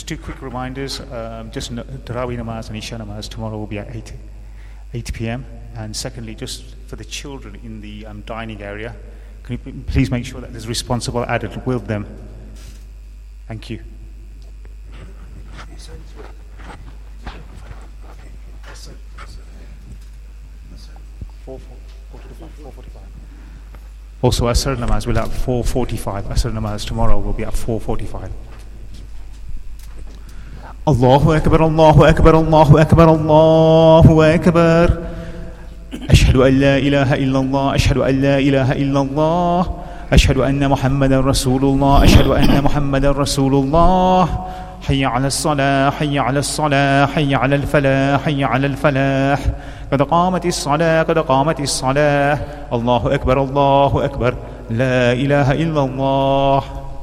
Just two quick reminders. Just Tarawih namaz and Isha namaz tomorrow will be at 8 p.m. And secondly, just for the children in the dining area, can you please make sure that there's responsible adult with them? Thank you. Also, Asr namaz will be at 4:45. Asr namaz tomorrow will be at 4:45. Allahu Akbar, Allahu Akbar, Allahu Akbar, Allahu Akbar. Ashhadu an la ilaha illallah, ashhadu an la ilaha illallah, ashhadu anna Muhammadan Rasulullah, ashhadu anna Muhammadan Rasulullah. حي على الصلاة حي على الصلاة حي على الفلاح حي على الفلاح قد قامت الصلاة قد قامت الصلاة الله أكبر الله أكبر لا إله إلا الله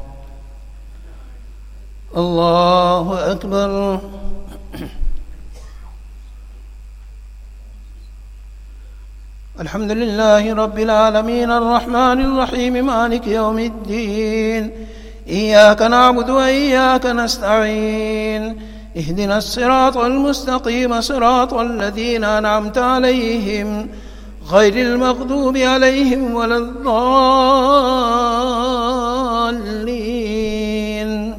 الله أكبر الحمد لله رب العالمين الرحمن الرحيم مالك يوم الدين إياك نعبد وإياك نستعين اهدنا الصراط المستقيم صراط الذين أنعمت عليهم غير المغضوب عليهم ولا الضالين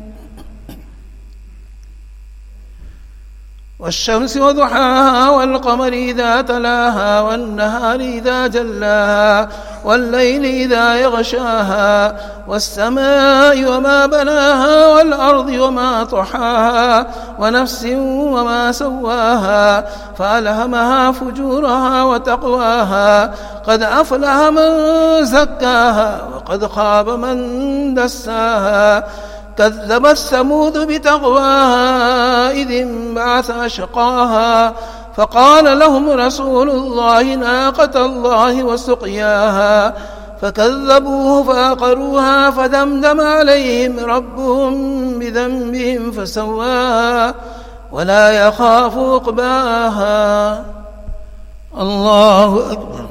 والشمس وضحاها والقمر إذا تلاها والنهار إذا جلاها والليل إذا يغشاها والسماء وما بناها والأرض وما طحاها ونفس وما سواها فألهمها فجورها وتقواها قد أفلح من زكاها وقد خاب من دساها كذبت ثمود بتقواها إذ انبعث أشقاها فقال لهم رسول الله ناقة الله وسقياها فكذبوه فعقروها فدمدم عليهم ربهم بذنبهم فسواها ولا يخاف عقباها الله أكبر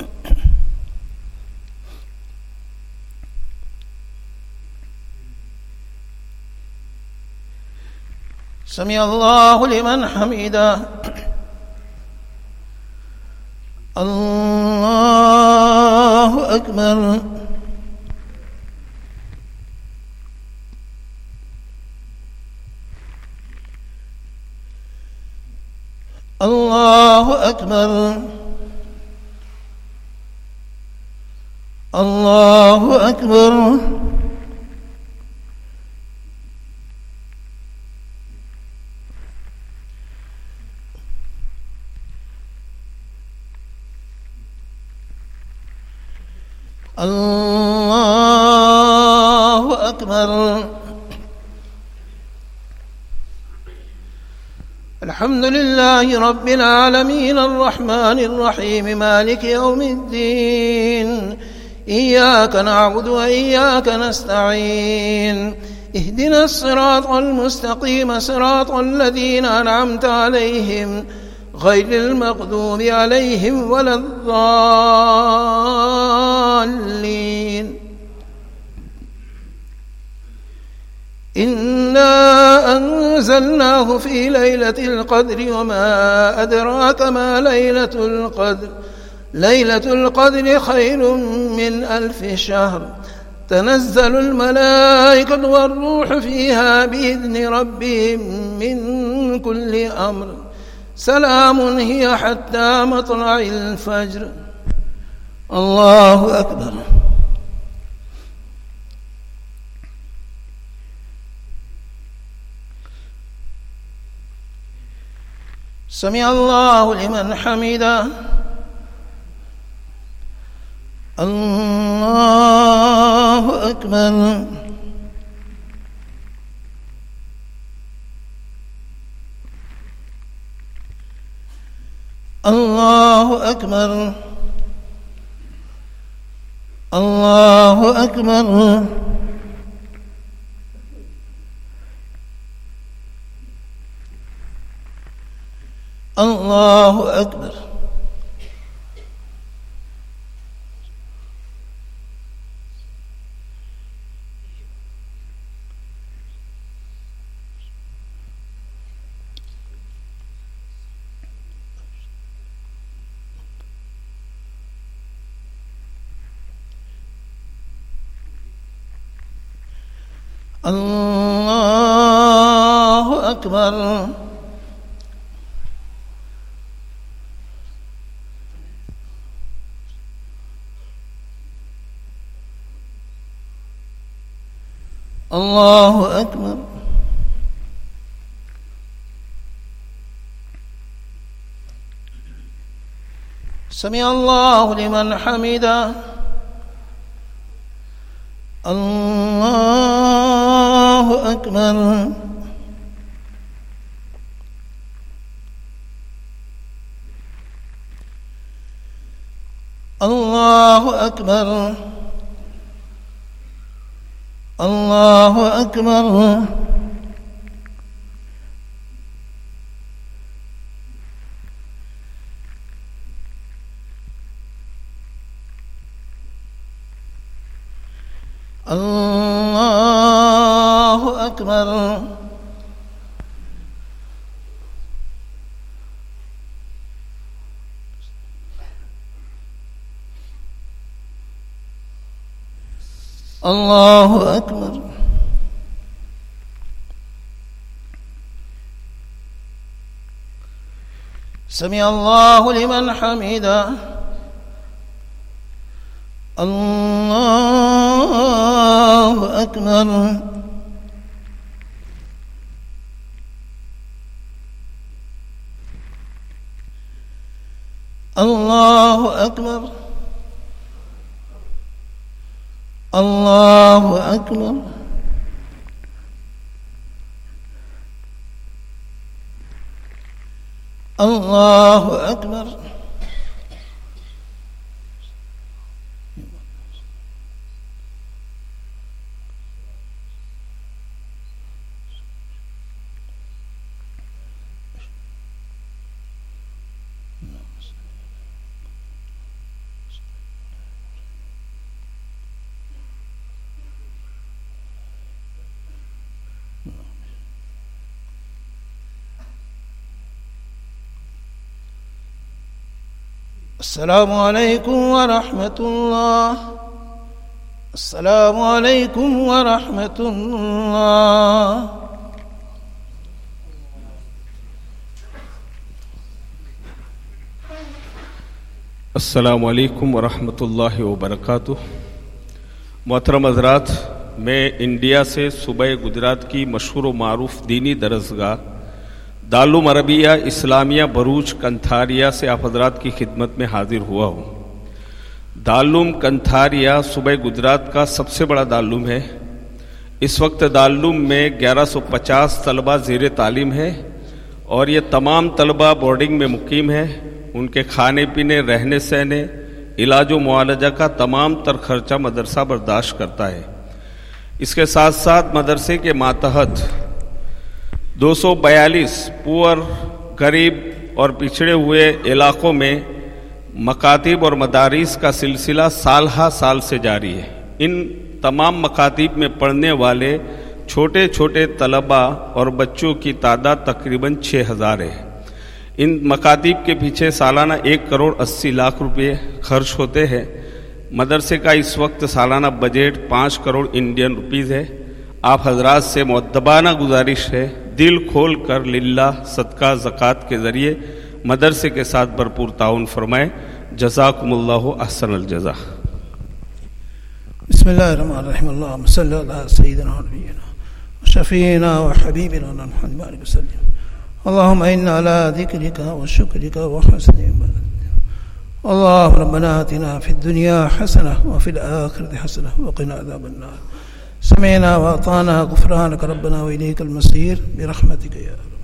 سمع الله لمن حمده الله أكبر الله أكبر الله أكبر الله أكبر الحمد لله رب العالمين الرحمن الرحيم مالك يوم الدين إياك نعبد وإياك نستعين اهدنا الصراط المستقيم صراط الذين أنعمت عليهم غير المغضوب عليهم ولا الضالين إنا أنزلناه في ليلة القدر وما أدراك ما ليلة القدر ليلة القدر خير من 1000 شهر تنزل الملائكة والروح فيها بإذن ربهم من كل أمر سلام هي حتى مطلع الفجر الله أكبر سمع الله لمن حمده الله أكبر الله أكبر الله أكبر الله أكبر الله أكبر. الله أكبر. سمع الله لمن حمده. الله أكبر. الله أكبر. الله أكبر. الله أكبر. الله أكبر. سمع الله لمن حمده. الله أكبر. الله أكبر. الله أكبر. الله أكبر. السلام عليكم ورحمة الله. السلام عليكم ورحمة الله. السلام علیکم ورحمۃ اللہ وبرکاتہ. محترم حضرات، میں انڈیا سے صوبہ گجرات کی مشہور و معروف دینی درسگاہ دارالعلوم عربیہ اسلامیہ بروچ کنتھاریا سے آپ حضرات کی خدمت میں حاضر ہوا ہوں. دارالعلوم کنتھاریا صوبہ گجرات کا سب سے بڑا دارالعلوم ہے. اس وقت دارالعلوم میں 1150 طلبہ زیر تعلیم ہے اور یہ تمام طلبہ بورڈنگ میں مقیم ہیں. ان کے کھانے پینے، رہنے سہنے، علاج و معالجہ کا تمام تر خرچہ مدرسہ برداشت کرتا ہے. اس کے ساتھ ساتھ مدرسے کے ماتحت 242 پور، غریب اور پچھڑے ہوئے علاقوں میں مکاتب اور مدارس کا سلسلہ سال ہا سال سے جاری ہے. ان تمام مکاتب میں پڑھنے والے چھوٹے چھوٹے طلباء اور بچوں کی تعداد تقریباً 6000 ہے. ان مکاتب کے پیچھے سالانہ 1,80,00,000 روپے خرچ ہوتے ہیں. مدرسے کا اس وقت سالانہ بجٹ 5 کروڑ انڈین روپیز ہے. آپ حضرات سے مؤدبانہ گزارش ہے، دل کھول کر للہ صدقہ زکوٰۃ کے ذریعے مدرسے کے ساتھ بھرپور تعاون فرمائیں. جزاکم اللہ احسن الجزا. بسم الله الرحمن الرحيم. اللهم صل على سيدنا ونبينا وشفينا وحبيبنا محمد وسلم. اللهم إنا على ذكرك وشكرك وحسن عبادتك. اللهم ربنا آتنا في الدنيا حسنة وفي الآخرة حسنة وقنا عذاب النار. سمعنا وأطعنا غفرانك ربنا وإليك المصير برحمتك يا رب.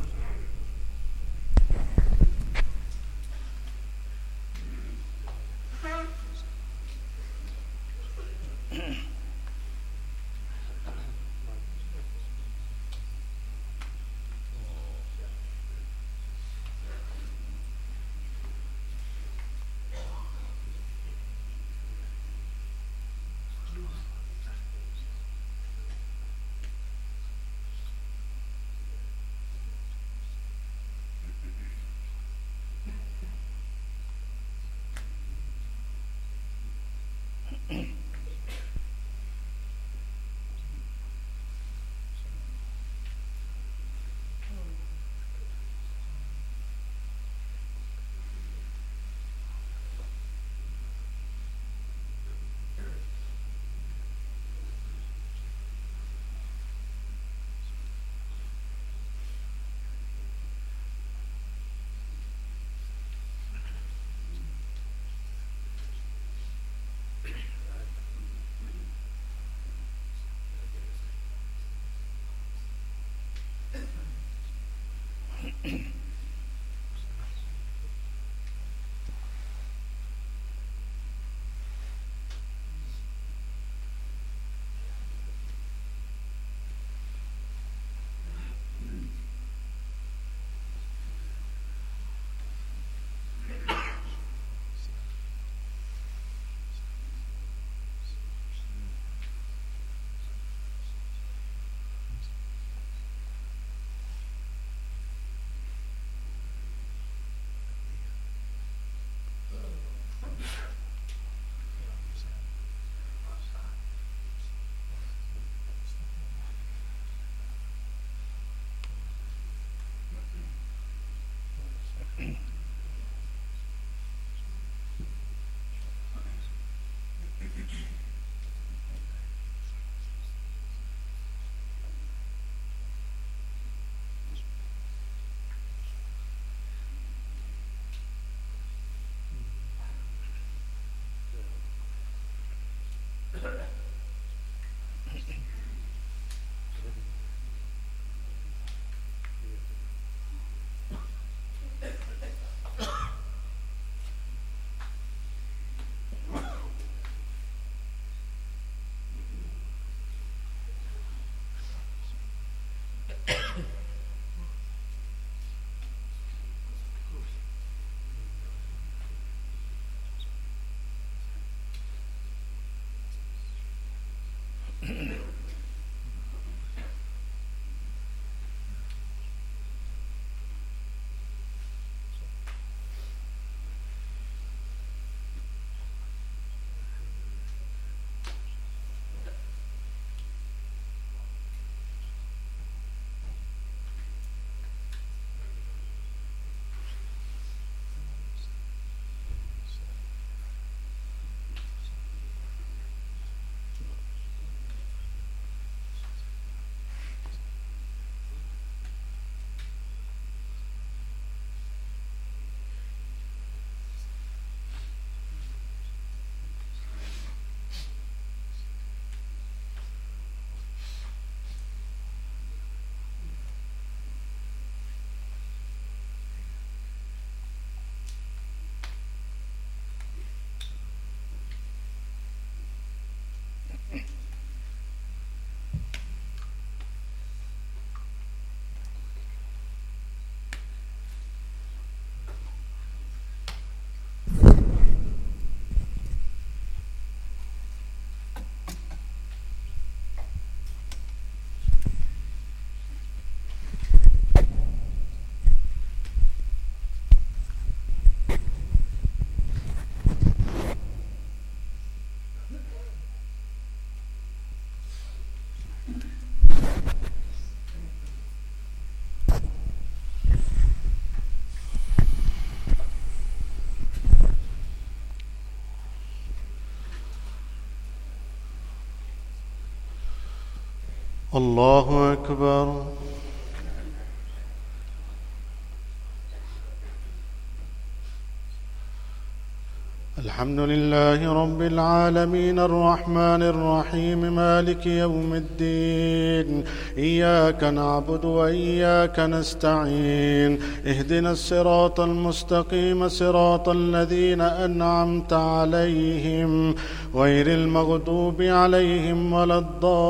الله أكبر. الحمد لله رب العالمين الرحمن الرحيم مالك يوم الدين. إياك نعبد وإياك نستعين. اهدنا الصراط المستقيم صراط الذين أنعمت عليهم غير المغضوب عليهم ولا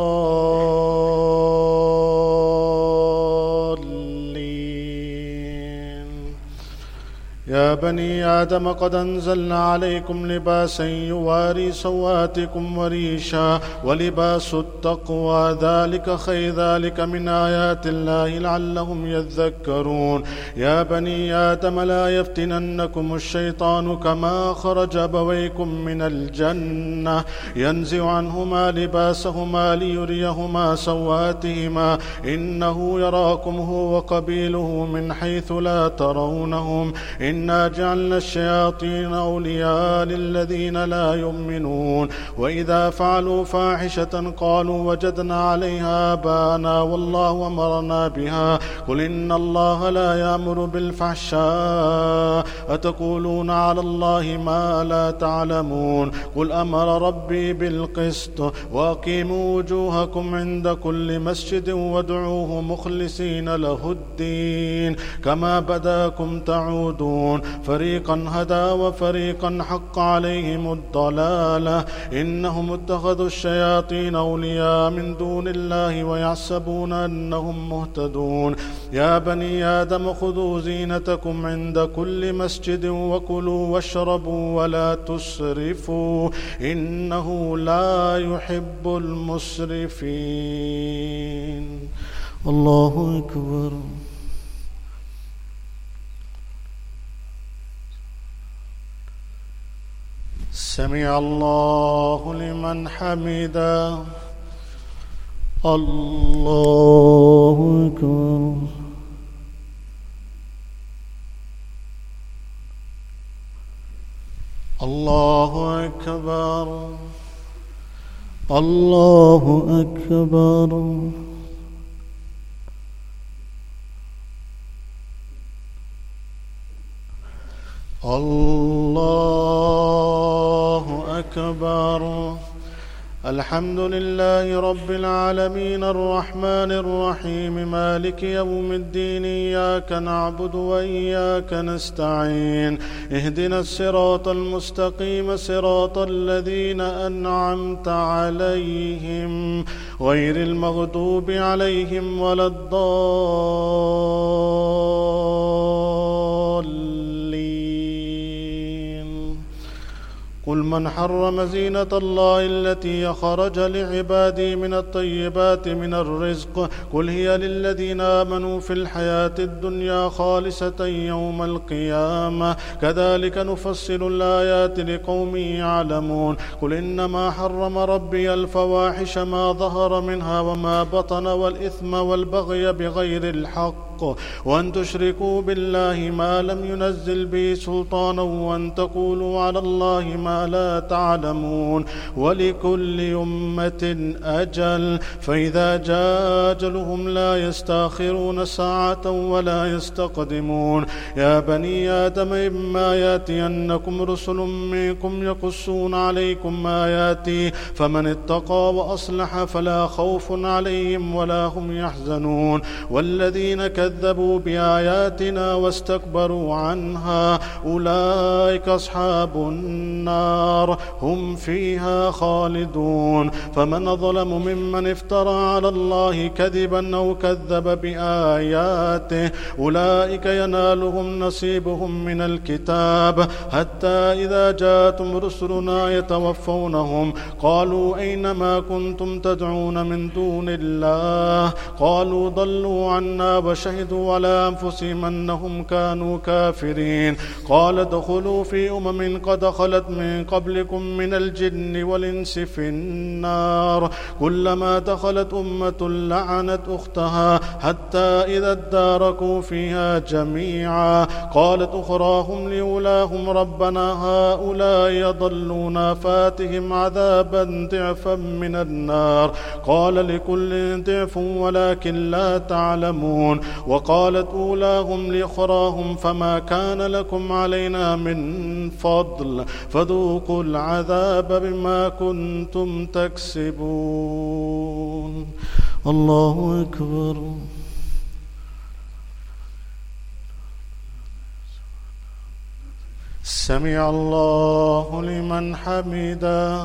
الضالين. يا بني آدم قد أنزلنا عليكم لباسا يواري سواتكم وريشا ولباس التقوى ذلك خير. ذلك من آيات الله لعلهم يذكرون. يا بني آدم لا يفتننكم الشيطان كما خرج أبويكم من الجنة ينزع عنهما لباسهما ليريهما سواتهما إنه يراكم هو وقبيله من حيث لا ترونهم إنا جعلنا الشياطين أولياء للذين لا يؤمنون. وإذا فعلوا فاحشة قالوا وجدنا عليها آباءنا والله أمرنا بها قل إن الله لا يأمر بالفحشاء أتقولون على الله ما لا تعلمون. قل أمر ربي بالقسط وأقيموا وجوهكم عند كل مسجد وادعوه مخلصين له الدين كما بداكم تعودون. فريقا هدى وفريقا حق عليهم الضلالة إنهم اتخذوا الشياطين أولياء من دون الله ويحسبون أنهم مهتدون. يا بني آدم خذوا زينتكم عند كل مسجد وكلوا واشربوا ولا تسرفوا إنه لا يحب المسرفين. الله أكبر. سمع الله لمن حمده. الله أكبر. الله أكبر. الله أكبر. الله أكبر. الحمد لله رب العالمين الرحمن الرحيم مالك يوم الدين إياك نعبد وإياك نستعين. اهدنا الصراط المستقيم صراط الذين أنعمت عليهم غير المغضوب عليهم ولا الضالين. قل من حرم زينة الله التي خرج لعباده من الطيبات من الرزق قل هي للذين آمنوا في الحياة الدنيا خالصة يوم القيامة كذلك نفصل الآيات لقوم يعلمون. قل إنما حرم ربي الفواحش ما ظهر منها وما بطن والإثم والبغي بغير الحق وأن تشركوا بالله ما لم ينزل به سلطانا وأن تقولوا على الله ما لا تعلمون. ولكل أمة أجل فإذا جاء أجلهم لا يستأخرون ساعة ولا يستقدمون. يا بني آدم إما يأتينكم رسل منكم يقصون عليكم آياتي فمن اتقى وأصلح فلا خوف عليهم ولا هم يحزنون. والذين كذبوا بآياتنا واستكبروا عنها أولئك أصحاب النار هم فيها خالدون. فمن ظلم ممن افترى على الله كذبا أو كذب بآياته أولئك ينالهم نصيبهم من الكتاب حتى إذا جاءتهم رسلنا يتوفونهم قالوا أين ما كنتم تدعون من دون الله قالوا ضلوا عنا وشهدوا على أنفسهم أنهم كانوا كافرين. قال ادخلوا في أمم قد خلت من قبلكم من الجن والإنس في النار كلما دخلت أمة لعنت أختها حتى إذا اداركوا فيها جميعا قالت أخراهم لأولاهم ربنا هؤلاء يضلون فاتهم عذابا ضعفا من النار قال لكل ضعف ولكن لا تعلمون. وقالت أولاهم لأخراهم فما كان لكم علينا من فضل فذوقوا العذاب بما كنتم تكسبون. الله أكبر. سمع الله لمن حمده.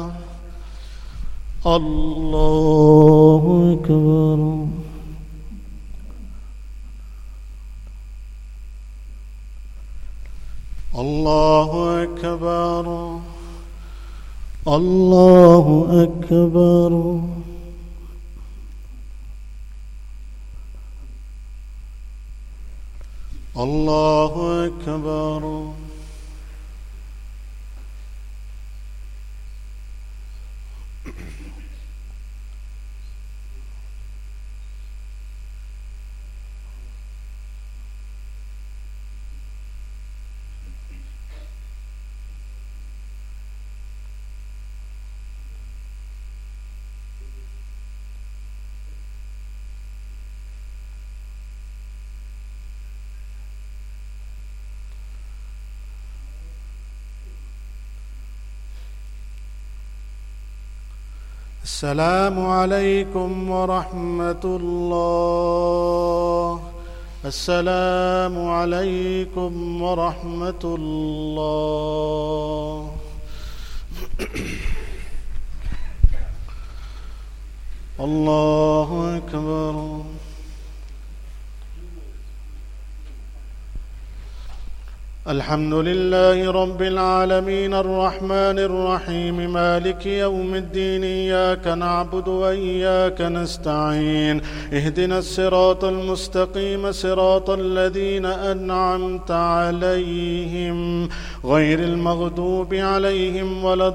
الله أكبر. الله أكبر. الله أكبر. الله أكبر. السلام عليكم ورحمة الله. السلام عليكم ورحمة الله. الله أكبر. الحمد لله رب العالمين الرحمن الرحيم مالك يوم الدين إياك نعبد وإياك نستعين اهدنا الصراط المستقيم صراط الذين أنعمت عليهم غير المغضوب عليهم ولا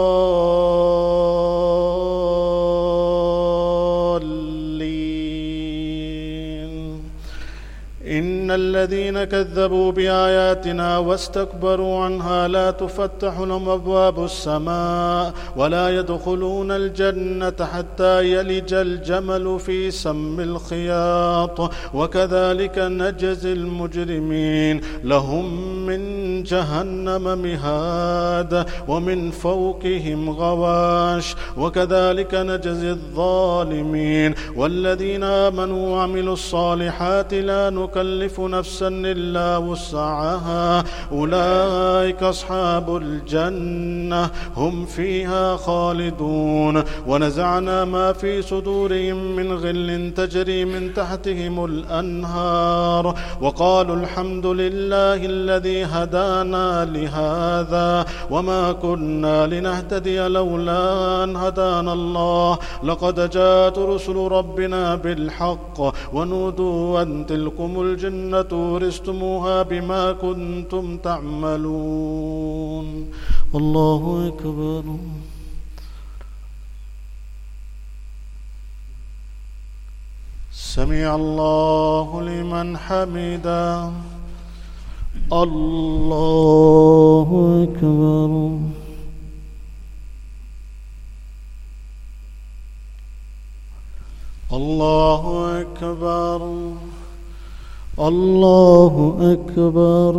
الضالين. إن الذين كذبوا بآياتنا واستكبروا عنها لا تفتح لهم أبواب السماء ولا يدخلون الجنة حتى يلج الجمل في سم الخياط وكذلك نجزي المجرمين. لهم من جهنم مهاد ومن فوقهم غواش وكذلك نجزي الظالمين والذين آمنوا وعملوا الصالحات لا نكلف نفسا إلا وسعها أولئك أصحاب الجنة هم فيها خالدون ونزعنا ما في صدورهم من غل تجري من تحتهم الأنهار وقالوا الحمد لله الذي هدانا لهذا وما كنا لنهتدي لولا أن هدانا الله لقد جاءت رسل ربنا بالحق ونودوا أن تلكم الجنة ورثتموها بما كنتم تعملون. الله أكبر. سمع الله لمن حمده. الله أكبر. الله أكبر. الله أكبر.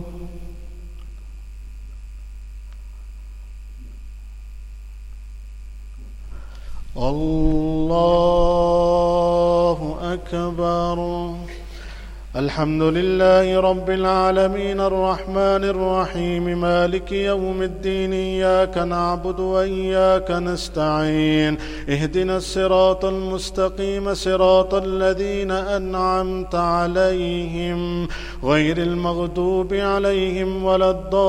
الله أكبر. الحمد لله رب العالمين الرحمن الرحيم مالك يوم الدين إياك نعبد وإياك نستعين اهدنا الصراط المستقيم صراط الذين أنعمت عليهم غير المغضوب عليهم ولا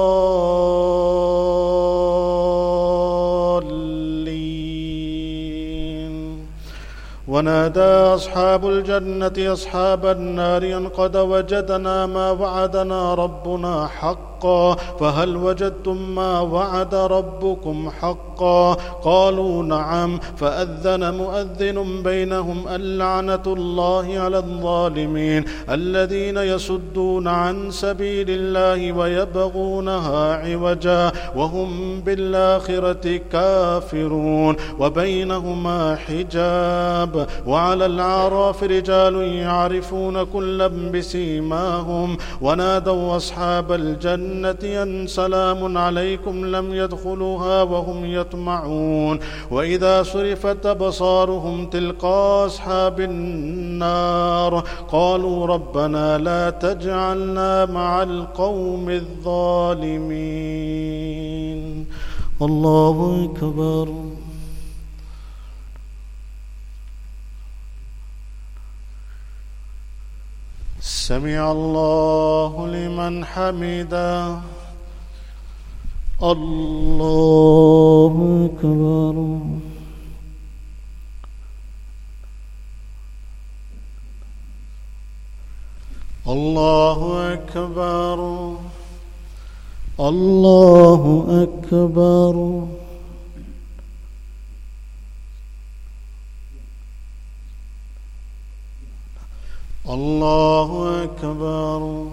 الضالين. ونادى أصحاب الجنة أصحاب النار أن قد وجدنا ما وعدنا ربنا حقا فهل وجدتم ما وعد ربكم حقا قالوا نعم فأذن مؤذن بينهم اللعنة الله على الظالمين الذين يصدون عن سبيل الله ويبغونها عوجا وهم بالآخرة كافرون وبينهما حجاب وعلى الأعراف رجال يعرفون كلا بسيماهم ونادوا أصحاب الجنة أن سلام عليكم لم يدخلوها وهم يطمعون وإذا صرفت أبصارهم تلقاء أصحاب النار قالوا ربنا لا تجعلنا مع القوم الظالمين. الله أكبر. سمع الله لمن حمده. الله أكبر. الله أكبر. الله أكبر. الله أكبر.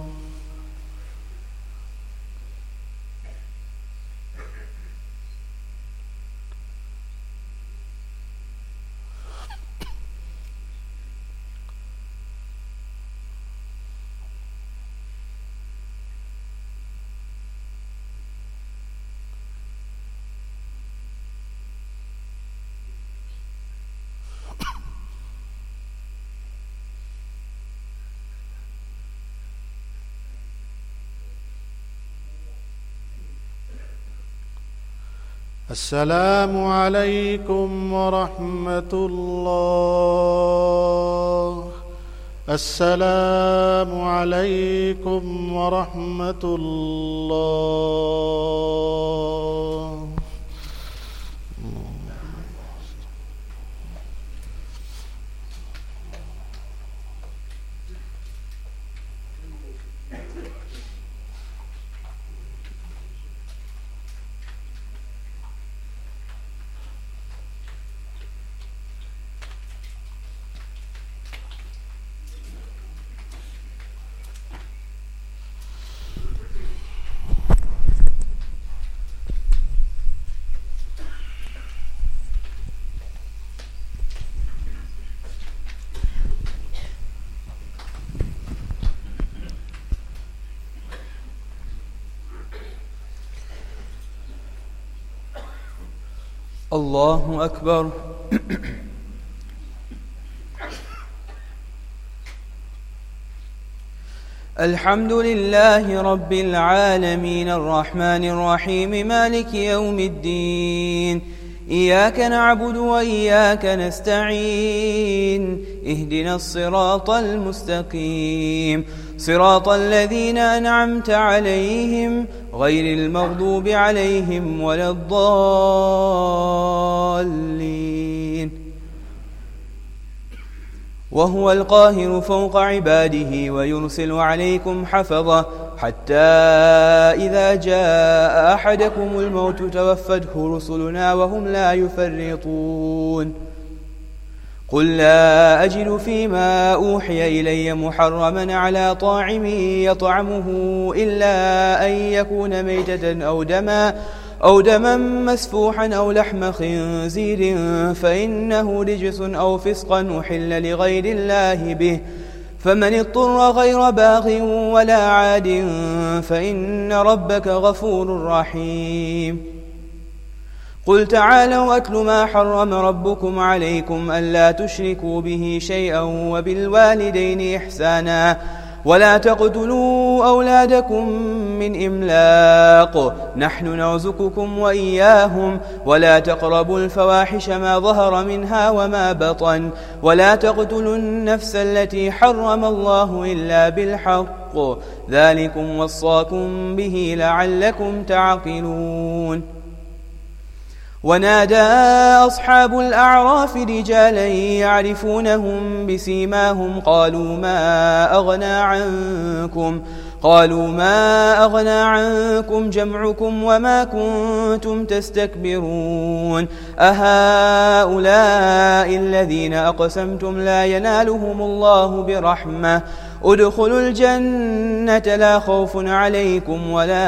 السلام عليكم ورحمة الله. السلام عليكم ورحمة الله. الله أكبر. الحمد لله رب العالمين الرحمن الرحيم مالك يوم الدين، إياك نعبد وإياك نستعين، اهدنا الصراط المستقيم، صراط الذين أنعمت عليهم غير المغضوب عليهم ولا الضالين. وهو القاهر فوق عباده ويرسل عليكم حفظة حتى إذا جاء أحدكم الموت توفته رسلنا وهم لا يفرطون. قل لا أجد فيما أوحي إلي محرما على طاعم يطعمه إلا أن يكون ميتة أو دما مسفوحا أو لحم خنزير فإنه رجس أو فسقا أحل لغير الله به، فمن اضطر غير باغ ولا عاد فإن ربك غفور رحيم. قل تعالوا أتل ما حرم ربكم عليكم ألا تشركوا به شيئا وبالوالدين إحسانا ولا تقتلوا أولادكم من إملاق نحن نرزقكم وإياهم ولا تقربوا الفواحش ما ظهر منها وما بطن ولا تقتلوا النفس التي حرم الله إلا بالحق ذلكم وصاكم به لعلكم تعقلون. ونادى أصحاب الأعراف رجالا يعرفونهم بسيماهم قالوا ما أغنى عنكم جمعكم وما كنتم تستكبرون أهؤلاء الذين أقسمتم لا ينالهم الله برحمة ادخلوا الجنة لا خوف عليكم ولا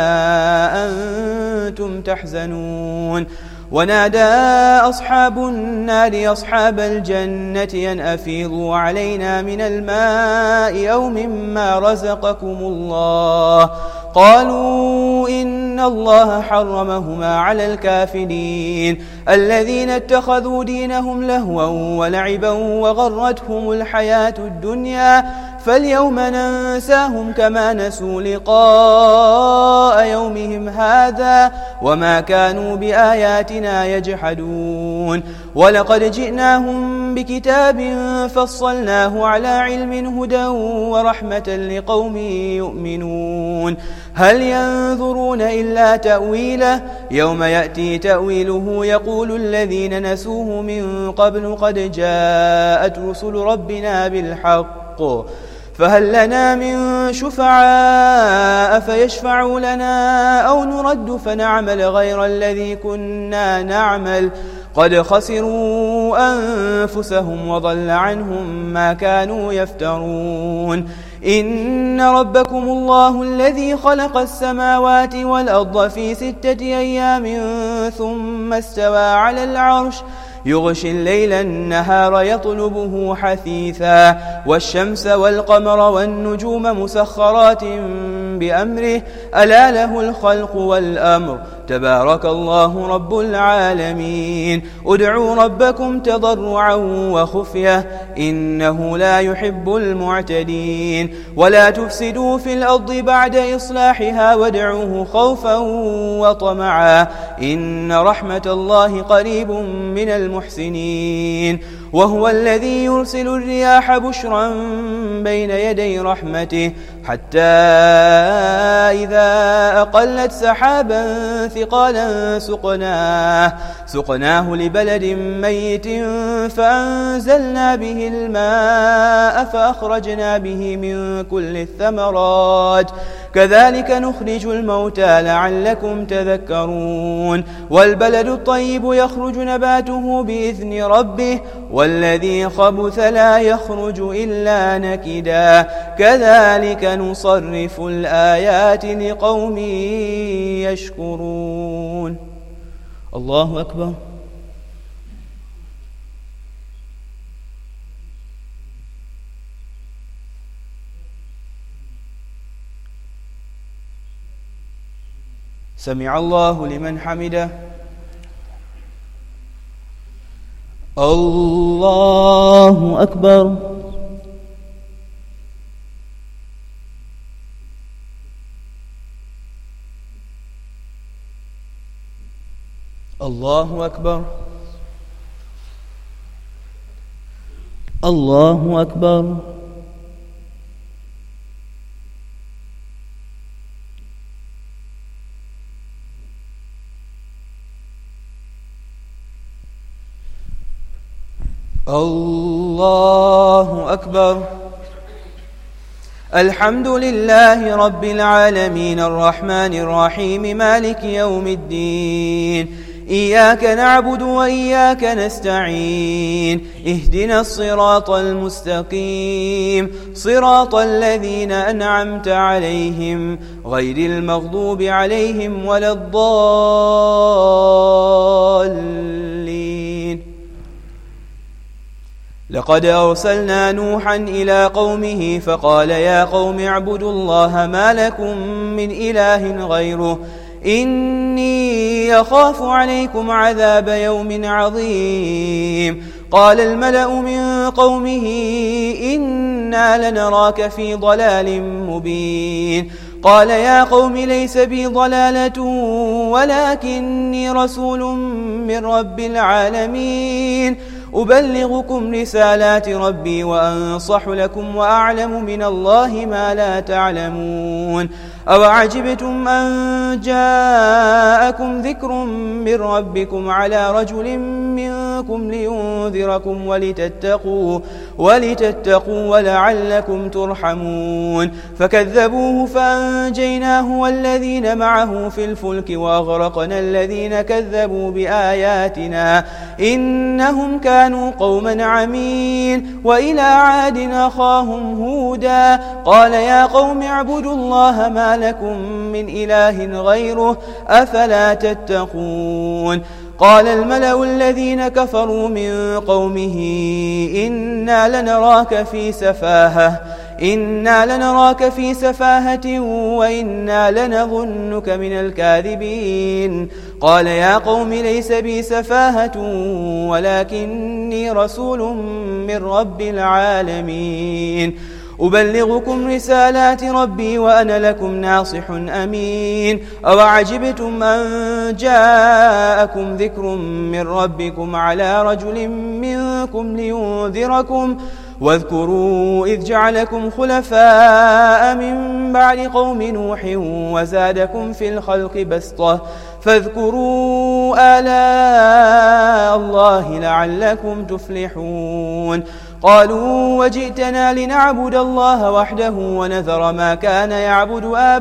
أنتم تحزنون. ونادى أصحاب النار أصحاب الجنة أن أفيضوا علينا من الماء أو مما رزقكم الله قالوا إن الله حرمهما على الكافرين الذين اتخذوا دينهم لهوا ولعبا وغرتهم الحياة الدنيا فاليوم ننساهم كما نسوا لقاء يومهم هذا وما كانوا بآياتنا يجحدون. ولقد جئناهم بكتاب فصلناه على علم هدى ورحمة لقوم يؤمنون هل ينظرون إلا تأويله يوم يأتي تأويله يقول الذين نسوه من قبل قد جاءت رسل ربنا بالحق فهل لنا من شفعاء فيشفعوا لنا أو نرد فنعمل غير الذي كنا نعمل قد خسروا أنفسهم وضل عنهم ما كانوا يفترون. إن ربكم الله الذي خلق السماوات والأرض في 6 أيام ثم استوى على العرش يغشي الليل النهار يطلبه حثيثا والشمس والقمر والنجوم مسخرات بأمره ألا له الخلق والأمر تبارك الله رب العالمين. ادعوا ربكم تضرعا وخفية إنه لا يحب المعتدين ولا تفسدوا في الأرض بعد إصلاحها وادعوه خوفا وطمعا إن رحمة الله قريب من المحسنين. وهو الذي يرسل الرياح بشرا بين يدي رحمته حتى إذا أقلت سحابا ثقالا سقناه لبلد ميت فأنزلنا به الماء فأخرجنا به من كل الثمرات كذلك نخرج الموتى لعلكم تذكرون. والبلد الطيب يخرج نباته بإذن ربه والذي خبث لا يخرج إلا نكدا كذلك نصرف الآيات لقوم يشكرون. الله أكبر. سمع الله لمن حمده. الله أكبر. الله أكبر. الله أكبر. الله أكبر. الحمد لله رب العالمين الرحمن الرحيم مالك يوم الدين، إياك نعبد وإياك نستعين، اهدنا الصراط المستقيم، صراط الذين أنعمت عليهم غير المغضوب عليهم ولا الضالين. لقد أرسلنا نوحا إلى قومه فقال يا قوم اعبدوا الله ما لكم من إله غيره إني يخاف عليكم عذاب يوم عظيم. قال الملأ من قومه إنا لنراك في ضلال مبين. قال يا قوم ليس بي ضلالة ولكني رسول من رب العالمين، أبلغكم رسالات ربي وأنصح لكم وأعلم من الله ما لا تعلمون. أوعجبتم أن جاءكم ذكر من ربكم على رجل منكم لينذركم ولتتقوا ولعلكم ترحمون. فكذبوه فأنجيناه والذين معه في الفلك وأغرقنا الذين كذبوا بآياتنا إنهم كانوا قوما عمين. وإلى عاد أخاهم هودا قال يا قوم اعبدوا الله ما لكم من إله غيره أفلا تتقون. قال الملأ الذين كفروا من قومه إنا لنراك في سفاهة وإنا لنظنك من الكاذبين. قال يا قوم ليس بي سفاهة ولكني رسول من رب العالمين، أبلغكم رسالات ربي وأنا لكم ناصح أمين. أوعجبتم أن جاءكم ذكر من ربكم على رجل منكم لينذركم واذكروا إذ جعلكم خلفاء من بعد قوم نوح وزادكم في الخلق بسطة فاذكروا آلاء الله لعلكم تفلحون. قالوا وجئتنا لنعبد الله وحده ونذر ما كان يعبد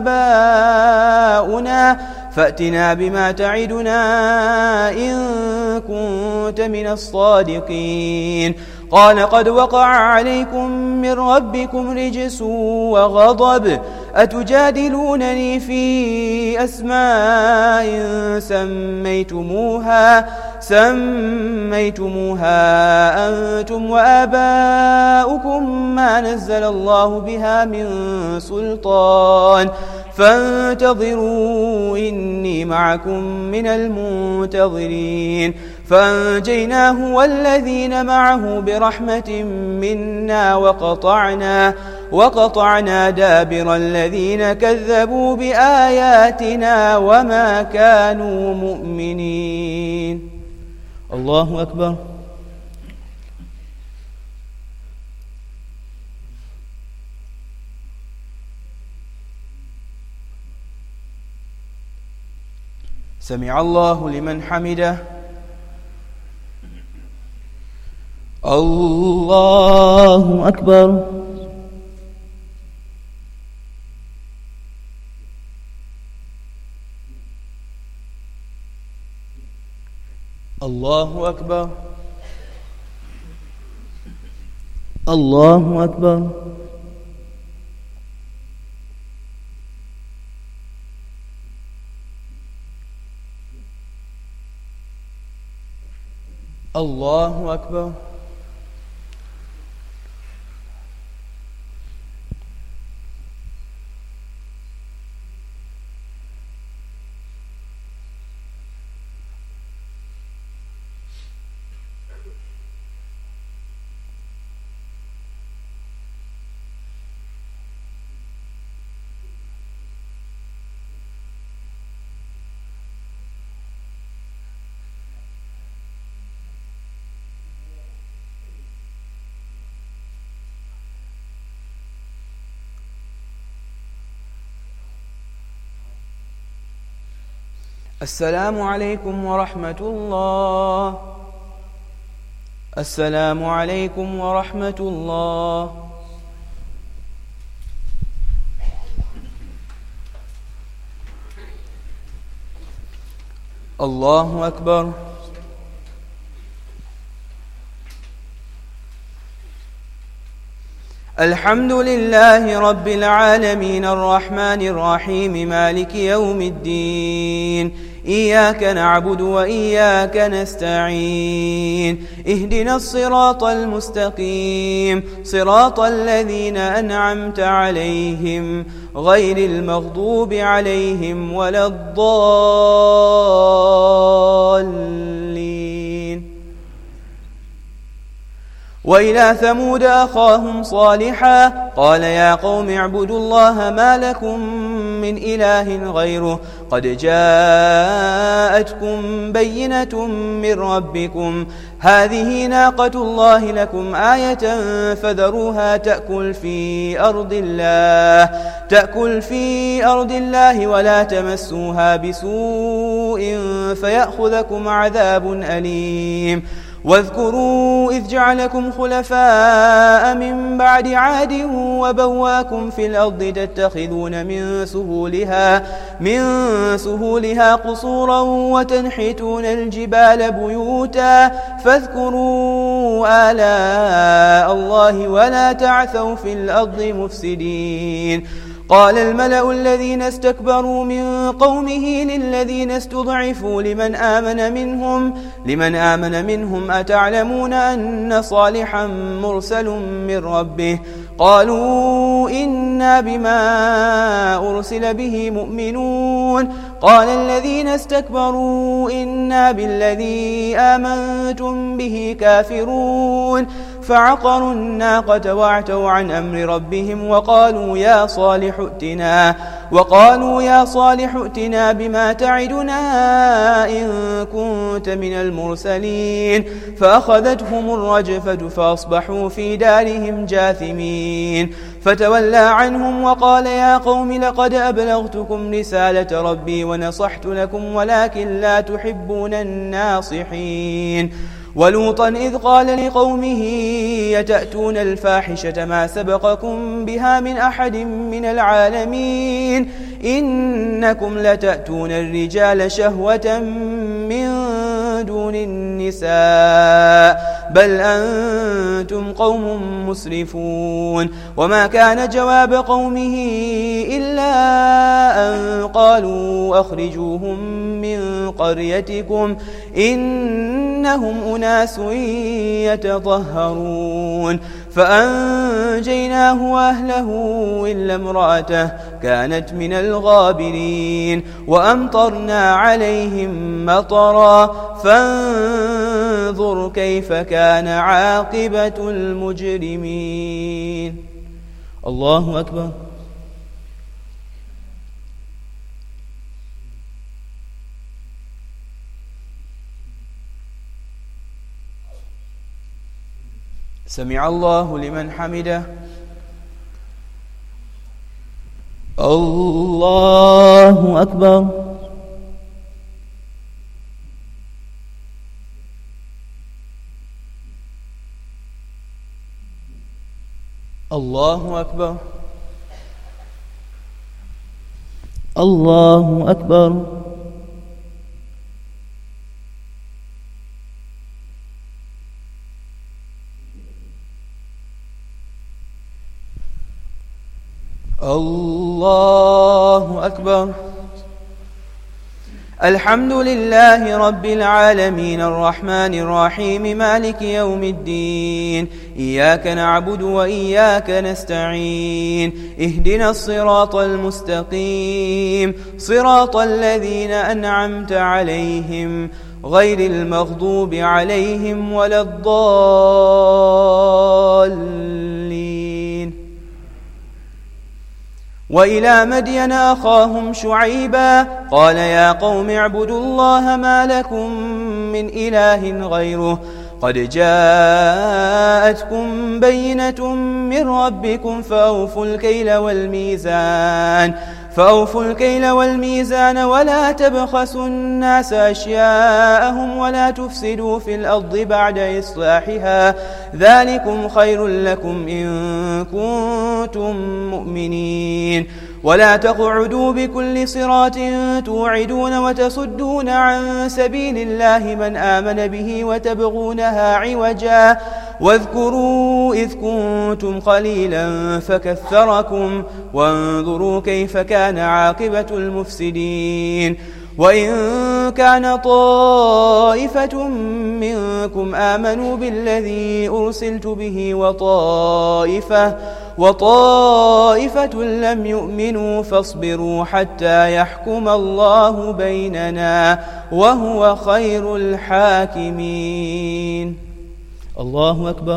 آباؤنا فأتنا بما تعدنا إن كنت من الصادقين. قال قد وقع عليكم من ربكم رجس وغضب أتجادلونني في أسماء سميتموها أنتم وآباؤكم ما نزل الله بها من سلطان فانتظروا إني معكم من المنتظرين. فأنجيناه والذين معه برحمة منا وقطعنا دابر الذين كذبوا بآياتنا وما كانوا مؤمنين. الله أكبر. سمع الله لمن حمده. الله أكبر. الله أكبر. الله أكبر. الله أكبر. السلام عليكم ورحمة الله. السلام عليكم ورحمة الله. الله أكبر. الحمد لله رب العالمين الرحمن الرحيم مالك يوم الدين إياك نعبد وإياك نستعين اهدنا الصراط المستقيم صراط الذين أنعمت عليهم غير المغضوب عليهم ولا الضالين. وإلى ثمود أخاهم صالحا قال يا قوم اعبدوا الله ما لكم من إله غيره قد جاءتكم بينة من ربكم هذه ناقة الله لكم آية فذروها تأكل في أرض الله ولا تمسوها بسوء فيأخذكم عذاب أليم. واذكروا إذ جعلكم خلفاء من بعد عاد وبواكم في الأرض تتخذون من سهولها قصورا وتنحتون الجبال بيوتا فاذكروا آلاء الله ولا تعثوا في الأرض مفسدين. قال الملأ الذين استكبروا من قومه للذين استضعفوا لمن آمن منهم أتعلمون أن صالحا مرسل من ربه قالوا إنا بما أرسل به مؤمنون. قال الذين استكبروا إنا بالذي آمنتم به كافرون. فعقروا الناقة وعتوا عن أمر ربهم وقالوا يا صالح ائتنا بما تعدنا إن كنت من المرسلين. فأخذتهم الرجفة فأصبحوا في دارهم جاثمين. فتولى عنهم وقال يا قوم لقد أبلغتكم رسالة ربي ونصحت لكم ولكن لا تحبون الناصحين. ولوطا إذ قال لقومه يتأتون الفاحشة ما سبقكم بها من أحد من العالمين إنكم لتأتون الرجال شهوة من دون النساء بل أنتم قوم مسرفون. وما كان جواب قومه إلا أن قالوا أخرجوهم من قريتكم إنهم أناس يتطهرون. فأنجيناه وأهله إلا امرأته كانت من الغابرين. وأمطرنا عليهم مطرا فانظر كيف كان عاقبة المجرمين. الله أكبر. سمع الله لمن حمده. الله أكبر. الله أكبر. الله أكبر. الله أكبر. الحمد لله رب العالمين الرحمن الرحيم مالك يوم الدين إياك نعبد وإياك نستعين اهدنا الصراط المستقيم صراط الذين أنعمت عليهم غير المغضوب عليهم ولا الضالين. وإلى مدين أخاهم شعيبا قال يا قوم اعبدوا الله ما لكم من إله غيره قد جاءتكم بينة من ربكم فأوفوا الكيل والميزان فأوفوا الكيل والميزان ولا تبخسوا الناس أشياءهم ولا تفسدوا في الأرض بعد إصلاحها ذلكم خير لكم إن كنتم مؤمنين ولا تقعدوا بكل صراط توعدون وتصدون عن سبيل الله من آمن به وتبغونها عوجا واذكروا إذ كنتم قليلا فكثركم وانظروا كيف كان عاقبة المفسدين وإن كان طائفة منكم آمنوا بالذي أرسلت به وطائفة لم يؤمنوا فاصبروا حتى يحكم الله بيننا وهو خير الحاكمين. الله أكبر.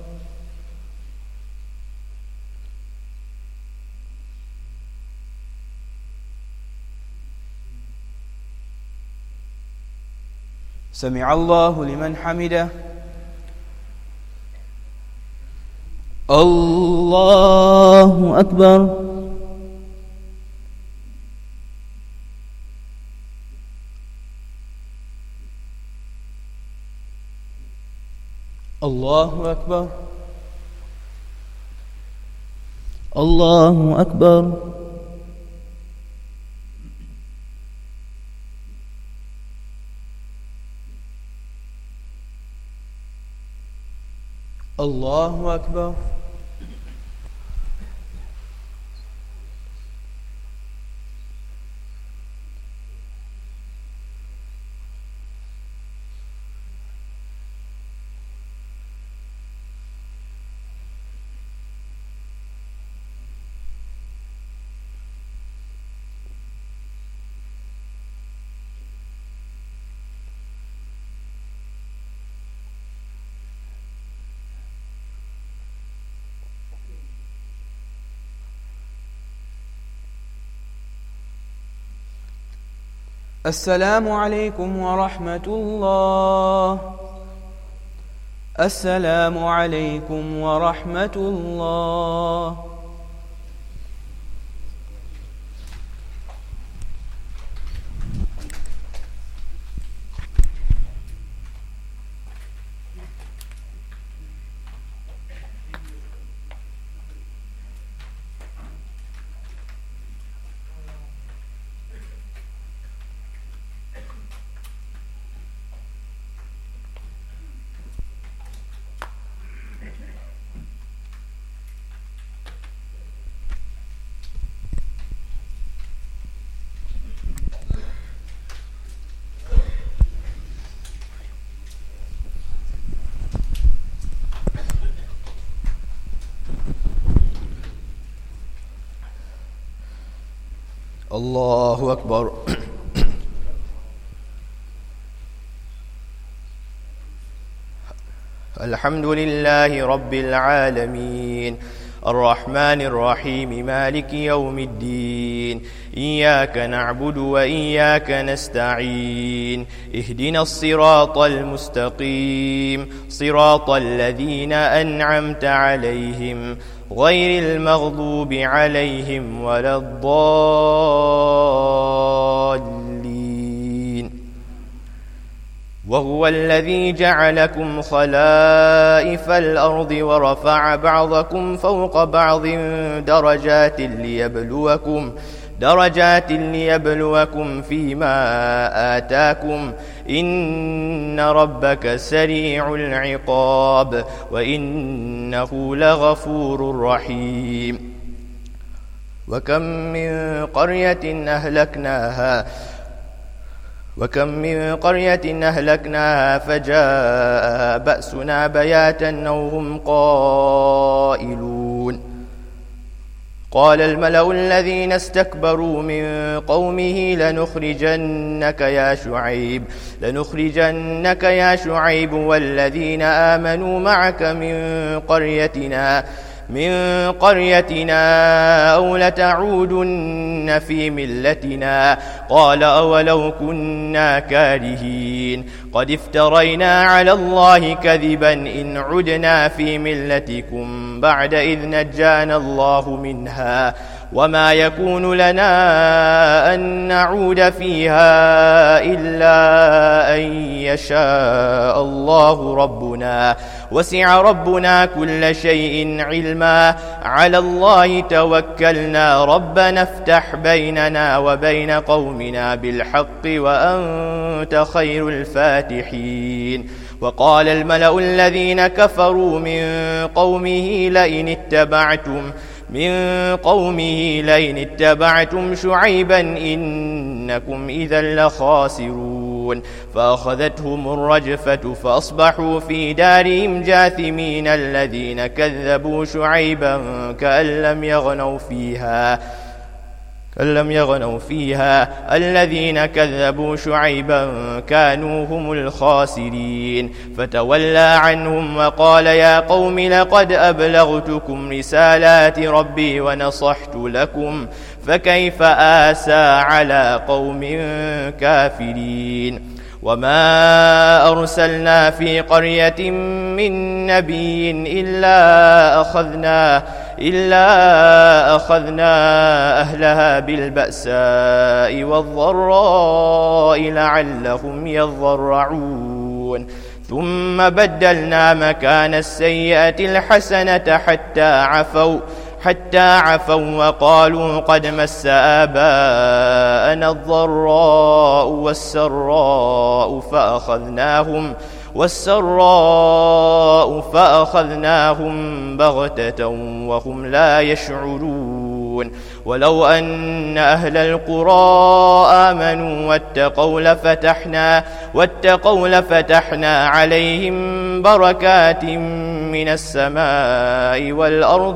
سمع الله لمن حمده. الله أكبر. الله أكبر. الله أكبر. الله أكبر. السلام عليكم ورحمة الله. السلام عليكم ورحمة الله. الله أكبر. الحمد لله رب العالمين الرحمن الرحيم مالك يوم الدين إياك نعبد وإياك نستعين اهدنا الصراط المستقيم صراط الذين أنعمت عليهم غير المغضوب عليهم ولا الضالين. وهو الذي جعلكم خلائف الأرض ورفع بعضكم فوق بعض درجات ليبلوكم فيما آتاكم إن ربك سريع العقاب وإنه لغفور رحيم. وكم من قرية أهلكناها فجاء بأسنا بياتا أو هم قائلون. قال الملأ الذين استكبروا من قومه لنخرجنك يا شعيب والذين آمنوا معك من قريتنا أو لتعودن في ملتنا قال أولو كنا كارهين قد افترينا على الله كذبا إن عدنا في ملتكم بعد إذ نجانا الله منها وما يكون لنا أن نعود فيها إلا أن يشاء الله ربنا وسع ربنا كل شيء علما على الله توكلنا ربنا افتح بيننا وبين قومنا بالحق وأنت خير الفاتحين. وقال الملأ الذين كفروا من قومه لئن اتبعتم شعيبا إنكم إذا لخاسرون. فأخذتهم الرجفة فأصبحوا في دارهم جاثمين الذين كذبوا شعيبا كأن لم يغنوا فيها الذين كذبوا شعيبا كانوا هم الخاسرين. فتولى عنهم وقال يا قوم لقد أبلغتكم رسالات ربي ونصحت لكم فكيف آسى على قوم كافرين. وما أرسلنا في قرية من نبي إلا أخذنا أهلها بالبأساء والضراء لعلهم يضرعون. ثم بدلنا مكان السيئة الحسنة حتى عفوا وقالوا قد مس آباءنا الضراء والسراء فأخذناهم بغتة وهم لا يشعرون. ولو أن أهل القرى آمنوا واتقوا لفتحنا عليهم بركات من السماء والأرض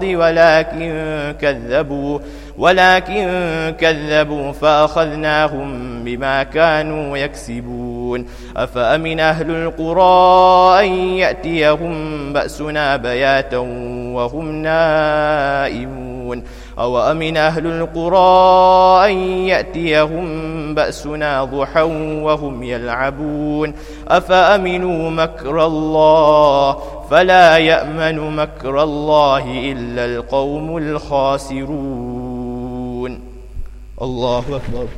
ولكن كذبوا فأخذناهم بما كانوا يكسبون. أفأمن أهل القرى أن يأتيهم بأسنا بياتا وهم نائمون أو أمن أهل القرى أن يأتيهم بأسنا ضحى وهم يلعبون. أفأمنوا مكر الله فلا يأمن مكر الله إلا القوم الخاسرون. الله أكبر.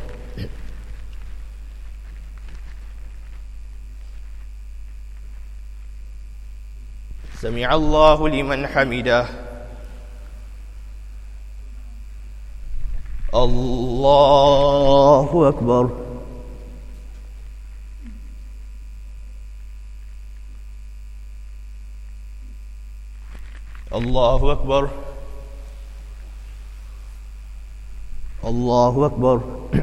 سمع الله لمن حمده. الله أكبر. الله أكبر. الله أكبر.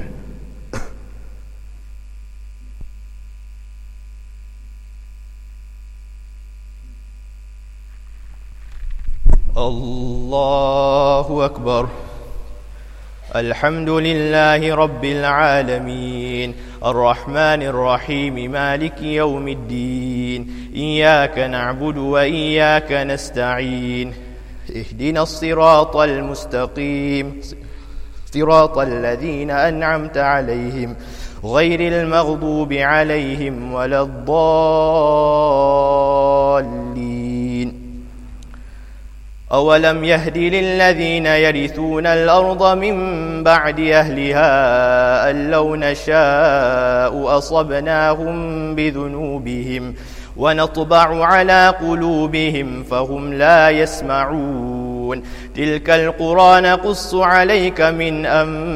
الله أكبر. الحمد لله رب العالمين الرحمن الرحيم مالك يوم الدين إياك نعبد وإياك نستعين اهدنا الصراط المستقيم صراط الذين أنعمت عليهم غير المغضوب عليهم ولا الضالين. أولم يهد للذين يرثون الأرض من بعد أهلها أن لو نشاء أصبناهم بذنوبهم ونطبع على قلوبهم فهم لا يسمعون. تلك القرى نقص عليك من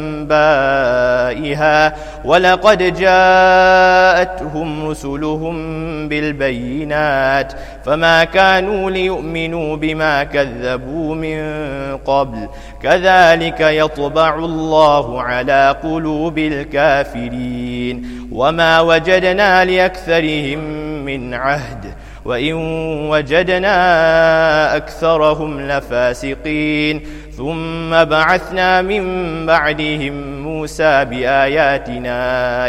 أنبائها ولقد جاءتهم رسلهم بالبينات فما كانوا ليؤمنوا بما كذبوا من قبل كذلك يطبع الله على قلوب الكافرين. وما وجدنا لأكثرهم من عهد وإن وجدنا أكثرهم لفاسقين. ثم بعثنا من بعدهم موسى بآياتنا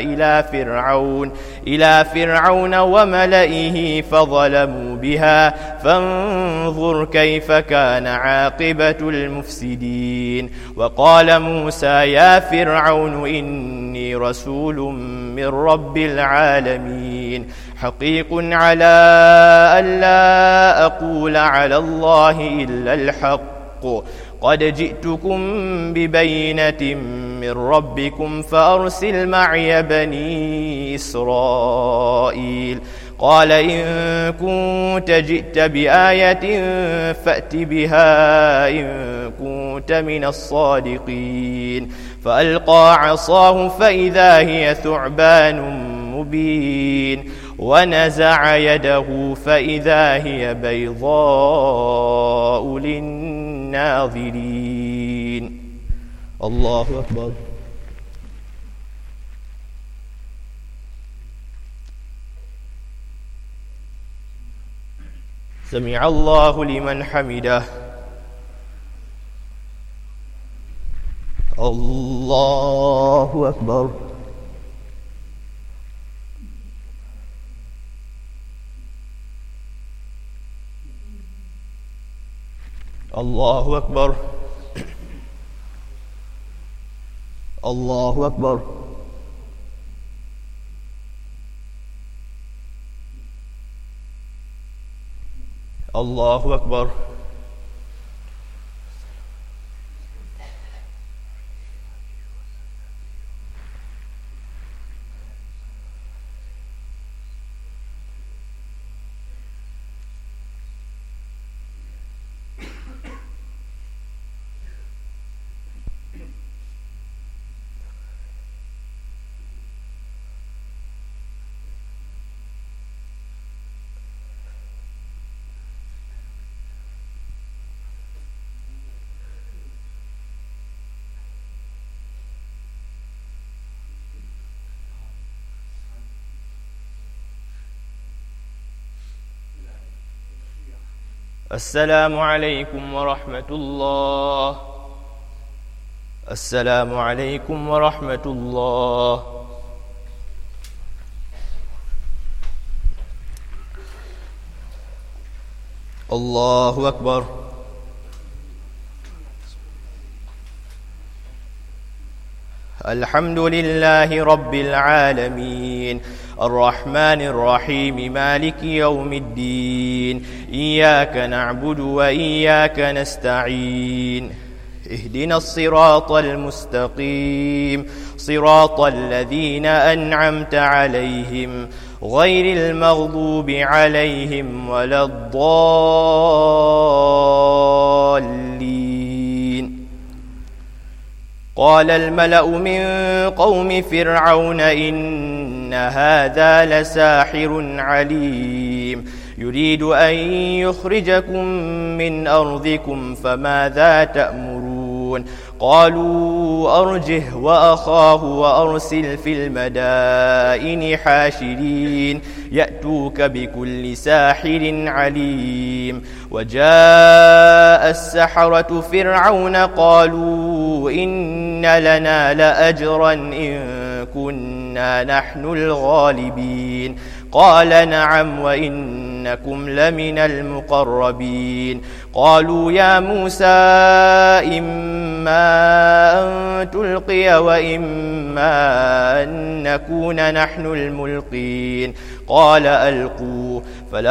إلى فرعون وملئه فظلموا بها فانظر كيف كان عاقبة المفسدين. وقال موسى يا فرعون إني رسول من رب العالمين حقيق على ألا أقول على الله إلا الحق قد جئتكم ببينة من ربكم فأرسل معي بني إسرائيل قال إن كنت جئت بآية فأت بها إن كنت من الصادقين فألقى عصاه فإذا هي ثعبان مبين ونزع يده فإذا هي بيضاء للناظرين. الله أكبر. سمع الله لمن حمده. الله أكبر. الله أكبر. الله أكبر. الله أكبر. السلام عليكم ورحمة الله. السلام عليكم ورحمة الله. الله أكبر. الحمد لله رب العالمين الرحمن الرحيم مالك يوم الدين إياك نعبد وإياك نستعين اهدنا الصراط المستقيم صراط الذين أنعمت عليهم غير المغضوب عليهم ولا الضالين. قال الملأ من قوم فرعون إن هذا لساحر عليم يريد أن يخرجكم من أرضكم فماذا تأمرون؟ قالوا أرجه وأخاه وأرسل في المدائن حاشرين يأتوك بكل ساحر عليم. وجاء السحرة فرعون قالوا إن لنا لأجرا إن كنا نحن الغالبين. قال نعم وإنكم لمن المقربين. قالوا يا موسى إما أن تلقي وإما أن نكون نحن الملقين. قال ألقوا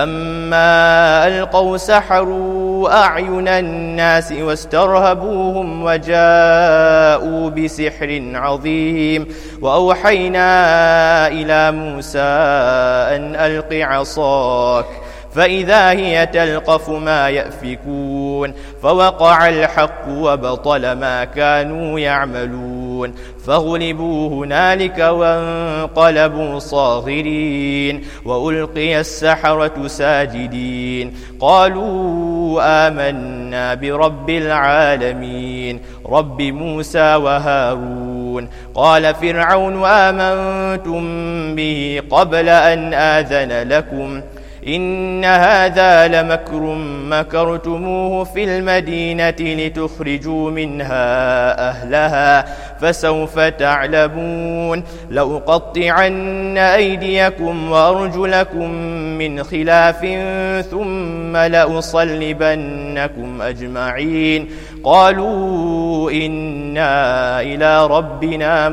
فلما ألقوا سحروا أعين الناس واسترهبوهم وجاءوا بسحر عظيم. وأوحينا إلى موسى أن ألق عصاك فإذا هي تلقف ما يأفكون فوقع الحق وبطل ما كانوا يعملون فغلبوا هنالك وانقلبوا صاغرين وألقي السحرة ساجدين قالوا آمنا برب العالمين رب موسى وهارون. قال فرعون آمنتم به قبل أن آذن لكم إن هذا لمكر مكرتموه في المدينة لتخرجوا منها أهلها فسوف تعلمون. لأقطعن أيديكم وأرجلكم من خلاف ثم لأصلبنكم أجمعين. قالوا إنا إلى ربنا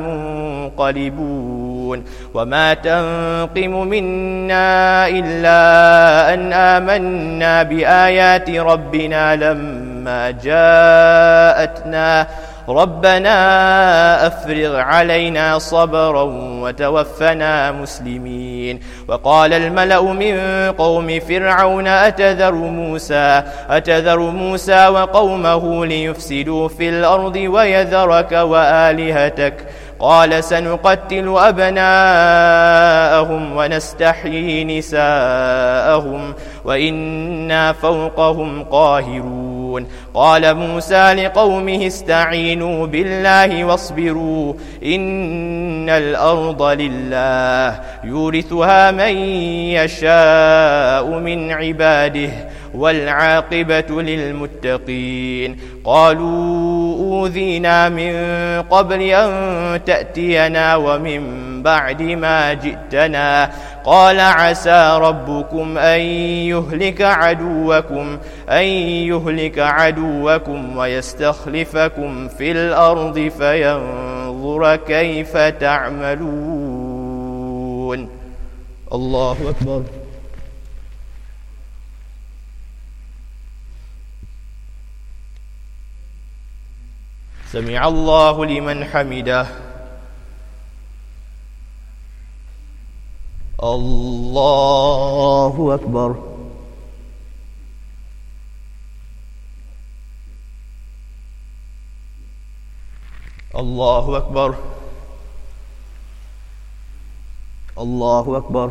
منقلبون. وما تنقم منا إلا أن آمنا بآيات ربنا لما فلما جاءتنا ربنا أفرغ علينا صبرا وتوفنا مسلمين. وقال الملأ من قوم فرعون أتذر موسى وقومه ليفسدوا في الأرض ويذرك وآلهتك قال سنقتل أبناءهم ونستحيي نساءهم وإنا فوقهم قاهرون. قال موسى لقومه استعينوا بالله واصبروا إن الأرض لله يورثها من يشاء من عباده والعاقبة للمتقين. قالوا أوذينا من قبل أن تأتينا ومن بعد ما جئتنا قال عسى ربكم أن يهلك عدوكم ويستخلفكم في الأرض فينظر كيف تعملون. الله أكبر. سمع الله لمن حمده. الله أكبر. الله أكبر. الله أكبر.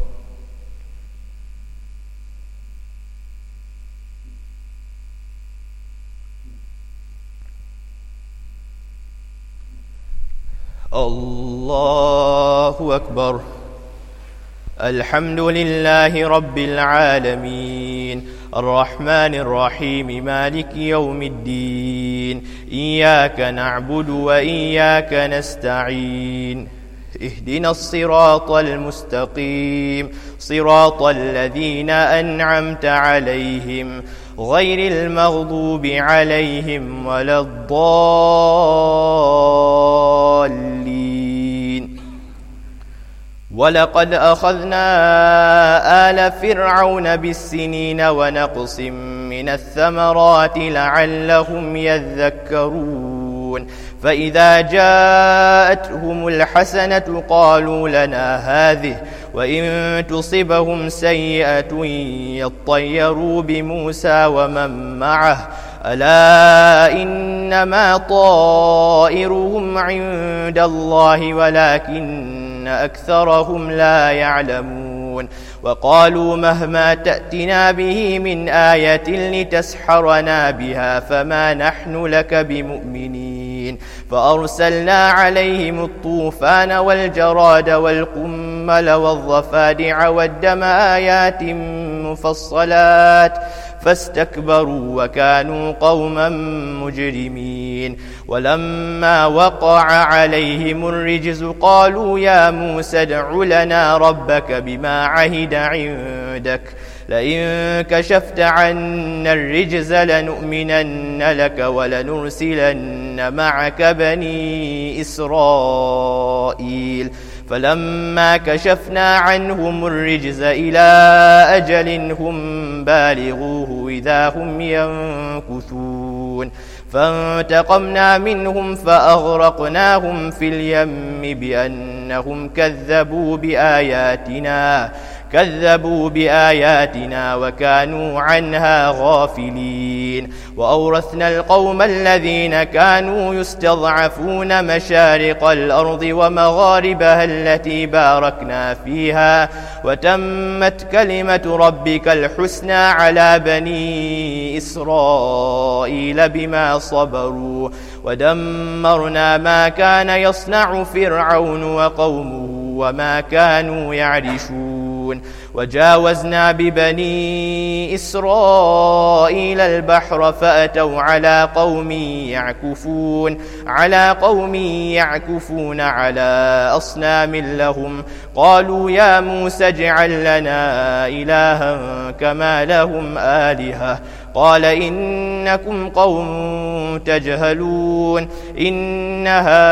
الله أكبر. الحمد لله رب العالمين الرحمن الرحيم مالك يوم الدين إياك نعبد وإياك نستعين اهدنا الصراط المستقيم صراط الذين أنعمت عليهم غير المغضوب عليهم ولا الضالين. ولقد أخذنا آل فرعون بالسنين ونقص من الثمرات لعلهم يذكرون. فإذا جاءتهم الحسنة قالوا لنا هذه وإن تصبهم سيئة يطيروا بموسى ومن معه ألا إنما طائرهم عند الله ولكن أكثرهم لا يعلمون. وقالوا مهما تأتنا به من آية لتسحرنا بها فما نحن لك بمؤمنين. فأرسلنا عليهم الطوفان والجراد والقمل والضفادع والدم آيات مفصلات فاستكبروا وكانوا قوما مجرمين. ولما وقع عليهم الرجز قالوا يا موسى ادع لنا ربك بما عهد عندك لئن كشفت عنا الرجز لنؤمنن لك ولنرسلن معك بني إسرائيل. فلما كشفنا عنهم الرجز إلى أجل هم بالغوه إذا هم ينكثون. فانتقمنا منهم فأغرقناهم في اليم بأنهم كذبوا بآياتنا وكانوا عنها غافلين. وأورثنا القوم الذين كانوا يستضعفون مشارق الأرض ومغاربها التي باركنا فيها وتمت كلمة ربك الحسنى على بني إسرائيل بما صبروا ودمرنا ما كان يصنع فرعون وقومه وما كانوا يعرشون. وجاوزنا ببني إسرائيل البحر فأتوا على قوم يعكفون على أصنام لهم قالوا يا موسى اجعل لنا إلها كما لهم آلهة قال إنكم قوم تجهلون إن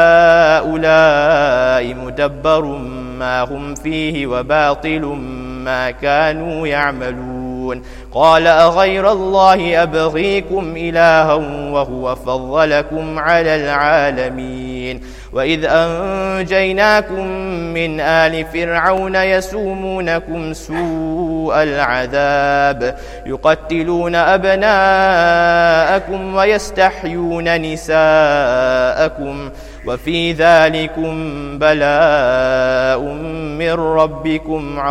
هؤلاء متبر ما هم فيه وباطل ما كانوا يعملون. تشركون قال أغير الله أبغيكم إلها وهو فضلكم على العالمين وإذ أنجيناكم من آل فرعون يسومونكم سوء العذاب يقتلون أبناءكم ويستحيون نساءكم وفي ذلكم بلاء من ربكم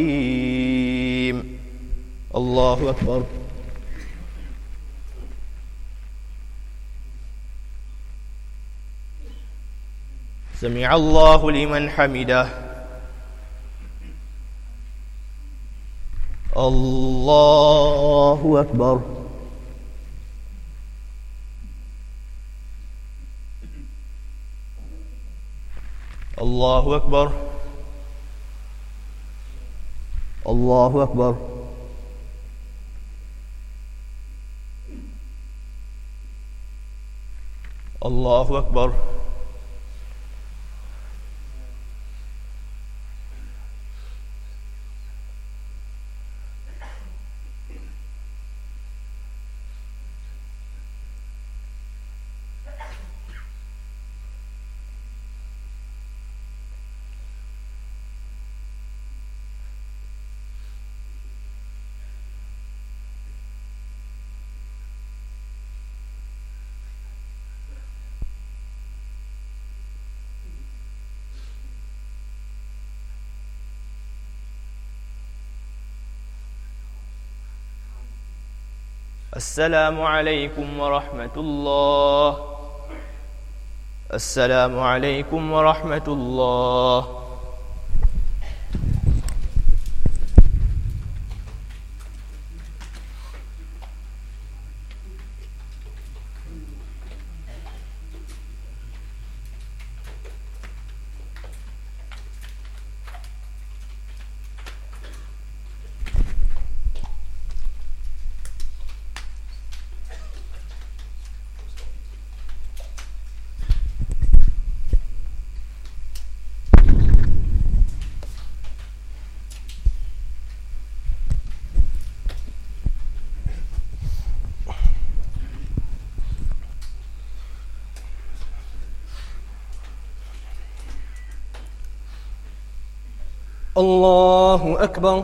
عظيم. الله أكبر. سمع الله لمن حمده. الله أكبر. الله أكبر. الله أكبر. الله أكبر. السلام عليكم ورحمة الله. السلام عليكم ورحمة الله. الله أكبر.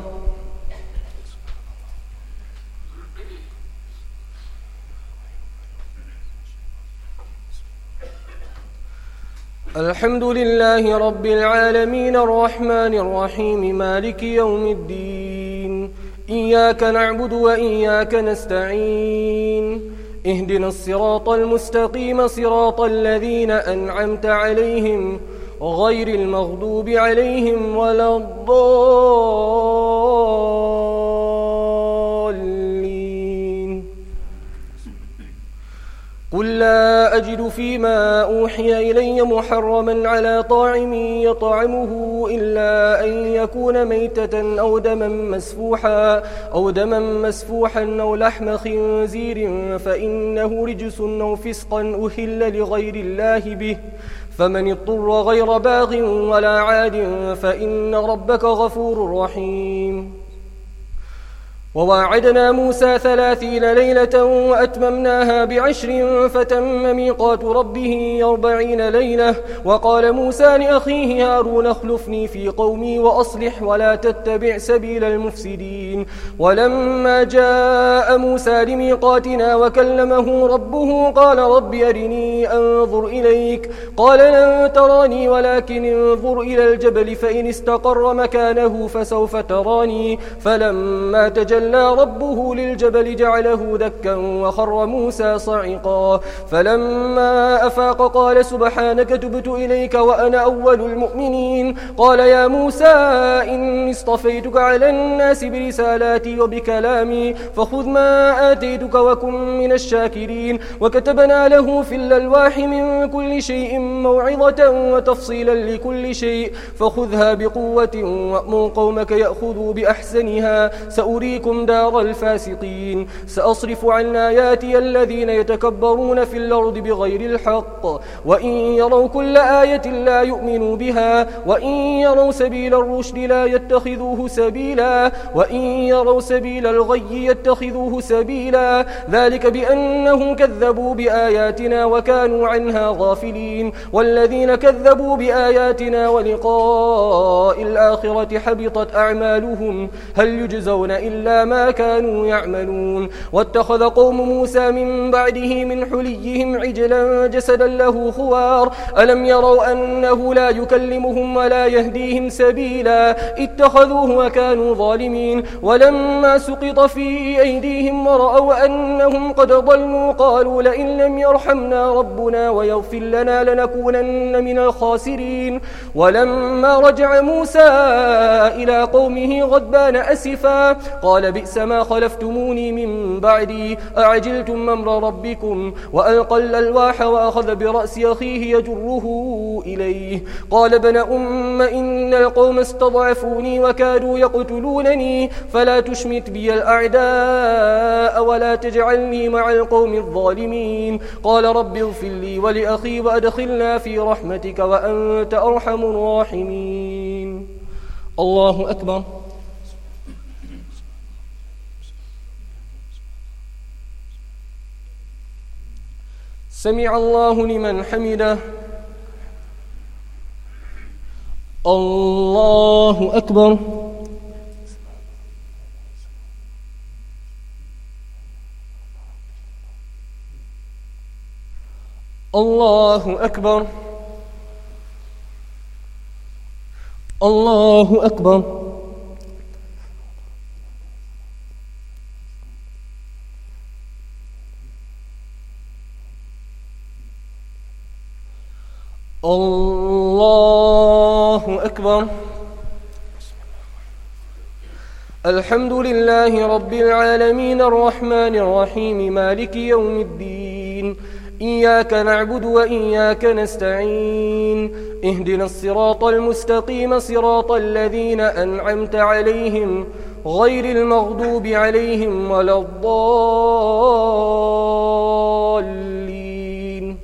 الحمد لله رب العالمين الرحمن الرحيم مالك يوم الدين إياك نعبد وإياك نستعين اهدنا الصراط المستقيم صراط الذين أنعمت عليهم غير المغضوب عليهم ولا الضالين. قل لا أجد فيما أوحي إلي محرما على طاعم يطعمه إلا أن يكون ميتة أو دما مسفوحا أو لحم خنزير فإنه رجس أو فسقا أهل لغير الله به فمن اضطر غير باغ ولا عاد فإن ربك غفور رحيم. وواعدنا موسى 30 ليلة وأتممناها ب10 فتم ميقات ربه 40 ليلة. وقال موسى لأخيه هارون اخلفني في قومي وأصلح ولا تتبع سبيل المفسدين. ولما جاء موسى لميقاتنا وكلمه ربه قال رب أرني أنظر إليك قال لن تراني ولكن انظر إلى الجبل فإن استقر مكانه فسوف تراني. فلما تجلى ربه للجبل جعله دكا وخر موسى صعقا. فلما أفاق قال سبحانك تبت إليك وأنا أول المؤمنين. قال يا موسى إني اصطفيتك على الناس برسالاتي وبكلامي فخذ ما آتيتك وكن من الشاكرين. وكتبنا له في الألواح من كل شيء موعظة وتفصيلا لكل شيء فخذها بقوة وأمر قومك يأخذوا بأحسنها سأريكم أجعلتم دار الفاسقين سأصرف عن آياتي الذين يتكبرون في الأرض بغير الحق وإن يروا كل آية لا يؤمنوا بها وإن يروا سبيل الرشد لا يتخذوه سبيلا وإن يروا سبيل الغي يتخذوه سبيلا ذلك بأنهم كذبوا بآياتنا وكانوا عنها غافلين والذين كذبوا بآياتنا ولقاء الآخرة حبطت أعمالهم هل يجزون إلا ما كانوا يعملون واتخذ قوم موسى من بعده من حليهم عجلا جسدا له خوار ألم يروا أنه لا يكلمهم ولا يهديهم سبيلا اتخذوه وكانوا ظالمين ولما سقط في أيديهم ورأوا أنهم قد ضلوا قالوا لئن لم يرحمنا ربنا ويغفر لنا لنكونن من الخاسرين ولما رجع موسى إلى قومه غضبان أسفا قال بئس ما خلفتموني من بعدي أعجلتم أمر ربكم وألقى الألواح وأخذ برأس أخيه يجره إليه قال ابن أم إن القوم استضعفوني وكادوا يقتلونني فلا تشمت بي الأعداء ولا تجعلني مع القوم الظالمين قال رب اغفر لي ولأخي وأدخلنا في رحمتك وأنت أرحم الراحمين الله أكبر سمع الله لمن حمده الله أكبر الله أكبر الله أكبر الله أكبر الحمد لله رب العالمين الرحمن الرحيم مالك يوم الدين إياك نعبد وإياك نستعين اهدنا الصراط المستقيم صراط الذين أنعمت عليهم غير المغضوب عليهم ولا الضالين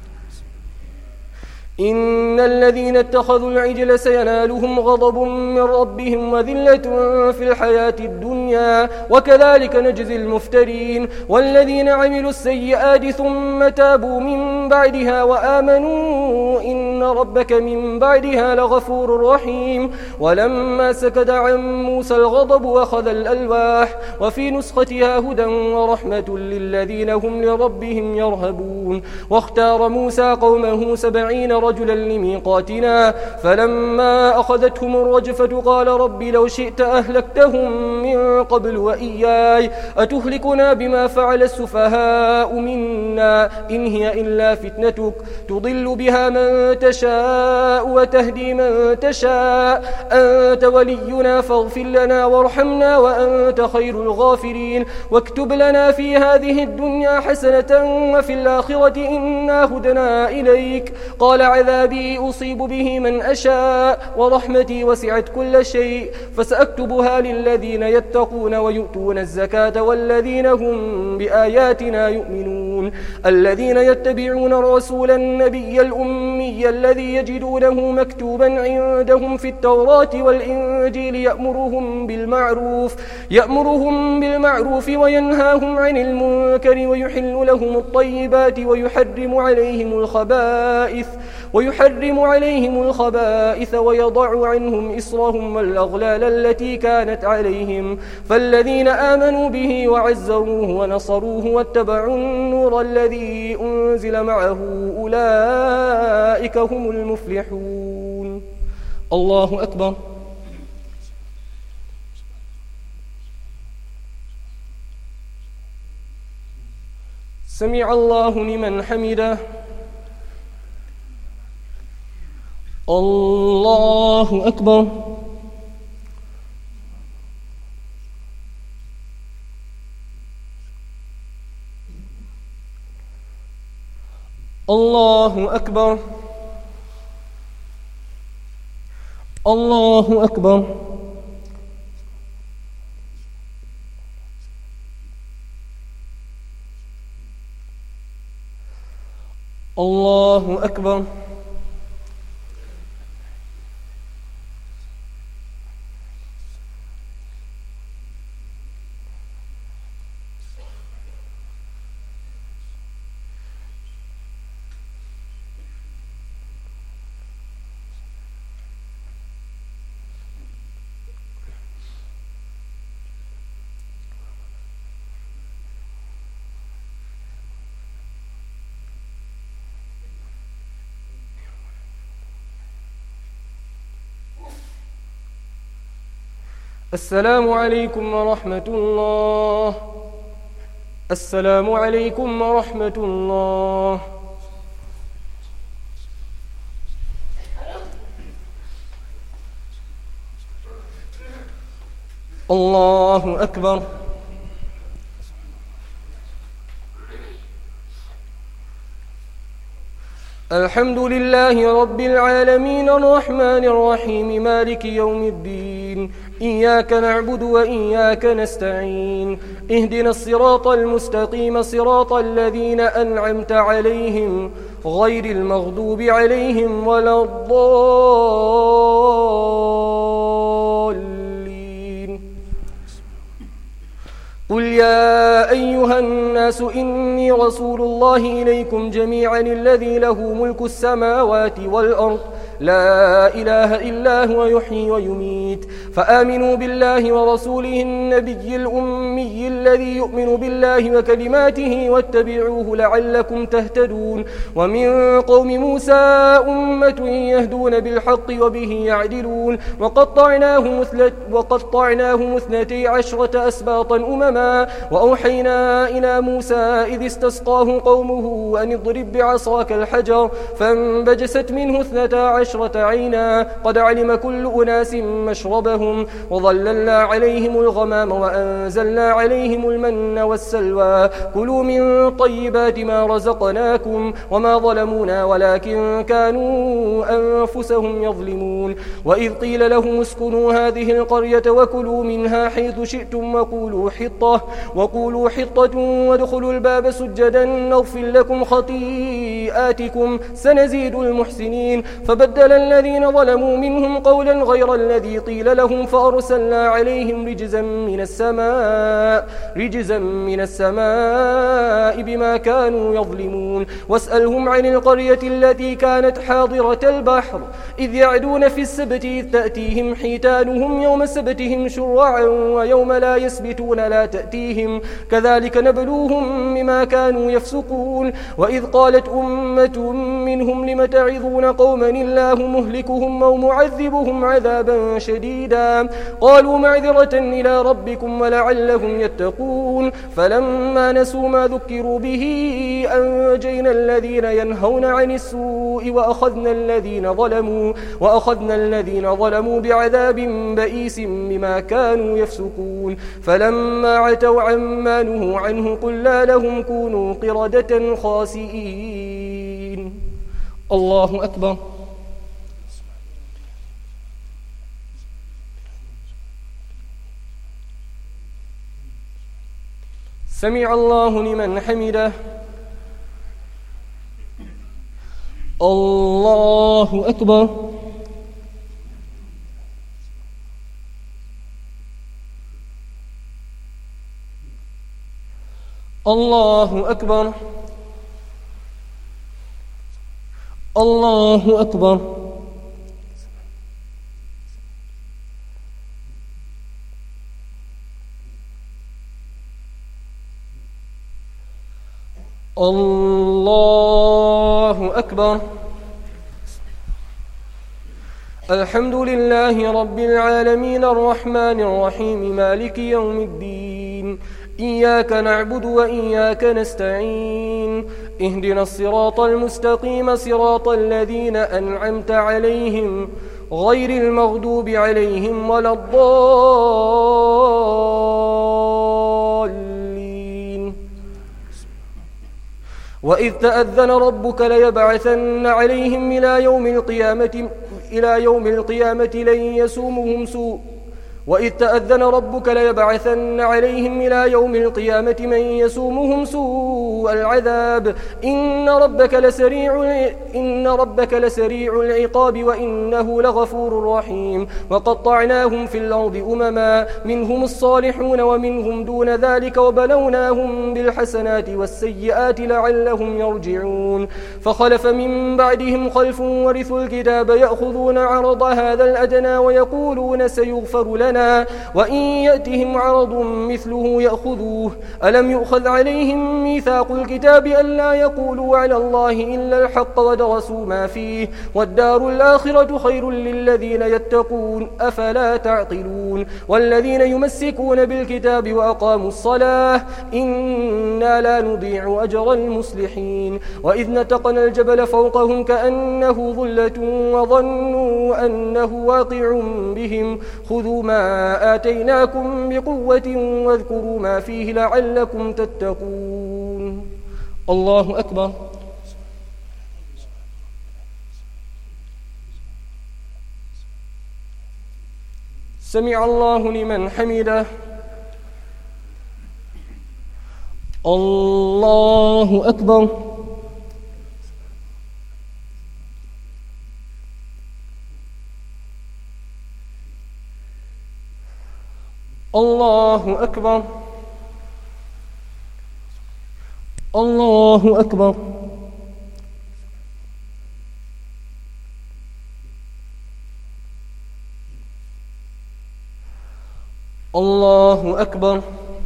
إن الذين اتخذوا العجل سينالهم غضب من ربهم وذلة في الحياة الدنيا وكذلك نجزي المفترين والذين عملوا السيئات ثم تابوا من بعدها وآمنوا إن ربك من بعدها لغفور رحيم ولما سكت عن موسى الغضب أخذ الألواح وفي نسختها هدى ورحمة للذين هم لربهم يرهبون واختار موسى قومه 70 رجلا لميقاتنا فلما أخذتهم الرجفة قال رب لو شئت أهلكتهم من قبل وإياي أتهلكنا بما فعل السفهاء منا إن هي إلا فتنتك تضل بها من تشاء وتهدي من تشاء أنت ولينا فاغفر لنا وارحمنا وأنت خير الغافرين واكتب لنا في هذه الدنيا حسنة وفي الآخرة إنا هدنا إليك قال عذابي أصيب به من أشاء ورحمتي وسعت كل شيء فسأكتبها للذين يتقون ويؤتون الزكاة والذين هم بآياتنا يؤمنون الذين يتبعون الرسول النبي الأمي الذي يجدونه مكتوبا عندهم في التوراة والإنجيل يأمرهم بالمعروف وينهاهم عن المنكر ويحل لهم الطيبات ويحرم عليهم الخبائث ويضع عنهم إصرهم والأغلال التي كانت عليهم فالذين آمنوا به وعزروه ونصروه واتبعوا النور الذي أنزل معه أولئك هم المفلحون الله أكبر سمع الله لمن حمده الله أكبر الله أكبر الله أكبر الله أكبر. السلام عليكم ورحمة الله. السلام عليكم ورحمة الله. الله أكبر. الحمد لله رب العالمين الرحمن الرحيم مالك يوم الدين. إياك نعبد وإياك نستعين. اهدنا الصراط المستقيم صراط الذين أنعمت عليهم غير المغضوب عليهم ولا الضالين. قل يا أيها الناس إني رسول الله إليكم جميعا الذي له ملك السماوات والأرض لا إله إلا هو يحيي ويميت فآمنوا بالله ورسوله النبي الأمي الذي يؤمن بالله وكلماته واتبعوه لعلكم تهتدون. ومن قوم موسى أمة يهدون بالحق وبه يعدلون. وقطعناهم 12 أسباطا أمما. وأوحينا إلى موسى إذ استسقاه قومه أن اضرب بعصاك الحجر فانبجست منه 12 عينا قد علم كل أناس مشربهم. وظللنا عليهم الغمام وأنزلنا عليهم المن والسلوى. كلوا من طيبات ما رزقناكم وما ظلمونا ولكن كانوا أنفسهم يظلمون. وإذ قيل لهم اسكنوا هذه القرية وكلوا منها حيث شئتم وقولوا حطة وادخلوا الباب سجدا نغفر لكم خطيئاتكم سنزيد المحسنين. فبدل الذين ظلموا منهم قولا غير الذي قيل لهم فأرسلنا عليهم رجزا من السماء بما كانوا يظلمون. واسألهم عن القرية التي كانت حاضرة البحر إذ يعدون في السبت إذ تأتيهم حيتانهم يوم سبتهم شرعا ويوم لا يسبتون لا تأتيهم كذلك نبلوهم بما كانوا يفسقون. وإذ قالت أمة منهم لم تعظون قوما الله مهلكهم أو معذبهم عذابا شديدا قالوا معذرة إلى ربكم ولعلهم يتقون. فلما نسوا ما ذكروا به أنجينا الذين ينهون عن السوء وأخذنا الذين ظلموا بعذاب بئيس بما كانوا يفسقون. فلما عتوا عما نهوا عنه قلنا لهم كونوا قردة خاسئين. الله أكبر. سمع الله لمن حمده. الله أكبر. الله أكبر. الله أكبر. الله أكبر. الحمد لله رب العالمين الرحمن الرحيم مالك يوم الدين. إياك نعبد وإياك نستعين. اهدنا الصراط المستقيم صراط الذين أنعمت عليهم غير المغضوب عليهم ولا الضالين. وإذ تأذن ربك ليبعثن عليهم إلى يوم القيامة لن يسومهم سوء وإذ تأذن ربك ليبعثن عليهم إلى يوم القيامة من يسومهم سوء العذاب إن ربك لسريع العقاب وإنه لغفور رحيم وقطعناهم في الأرض أمما منهم الصالحون ومنهم دون ذلك وبلوناهم بالحسنات والسيئات لعلهم يرجعون فخلف من بعدهم خلف ورثوا الكتاب يأخذون عرض هذا الأدنى ويقولون سيغفر لنا وإن يأتهم عرض مثله يأخذوه ألم يؤخذ عليهم ميثاق الكتاب ألا يقولوا على الله إلا الحق ودرسوا ما فيه والدار الآخرة خير للذين يتقون أفلا تعقلون والذين يمسكون بالكتاب وأقاموا الصلاة إنا لا نضيع أجر المصلحين وإذ نتقنا الجبل فوقهم كأنه ظلة وظنوا أنه واقع بهم خذوا ما آتيناكم بقوة واذكروا ما فيه لعلكم تتقون الله أكبر سمع الله لمن حمده الله أكبر الله أكبر الله أكبر الله أكبر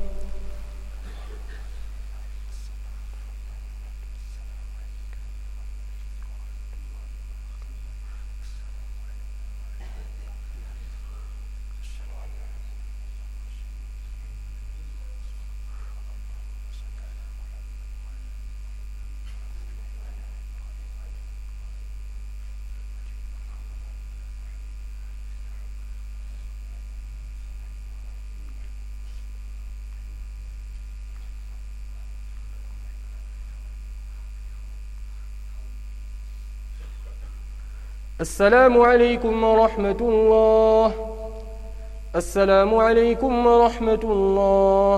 السلام عليكم ورحمة الله السلام عليكم ورحمة الله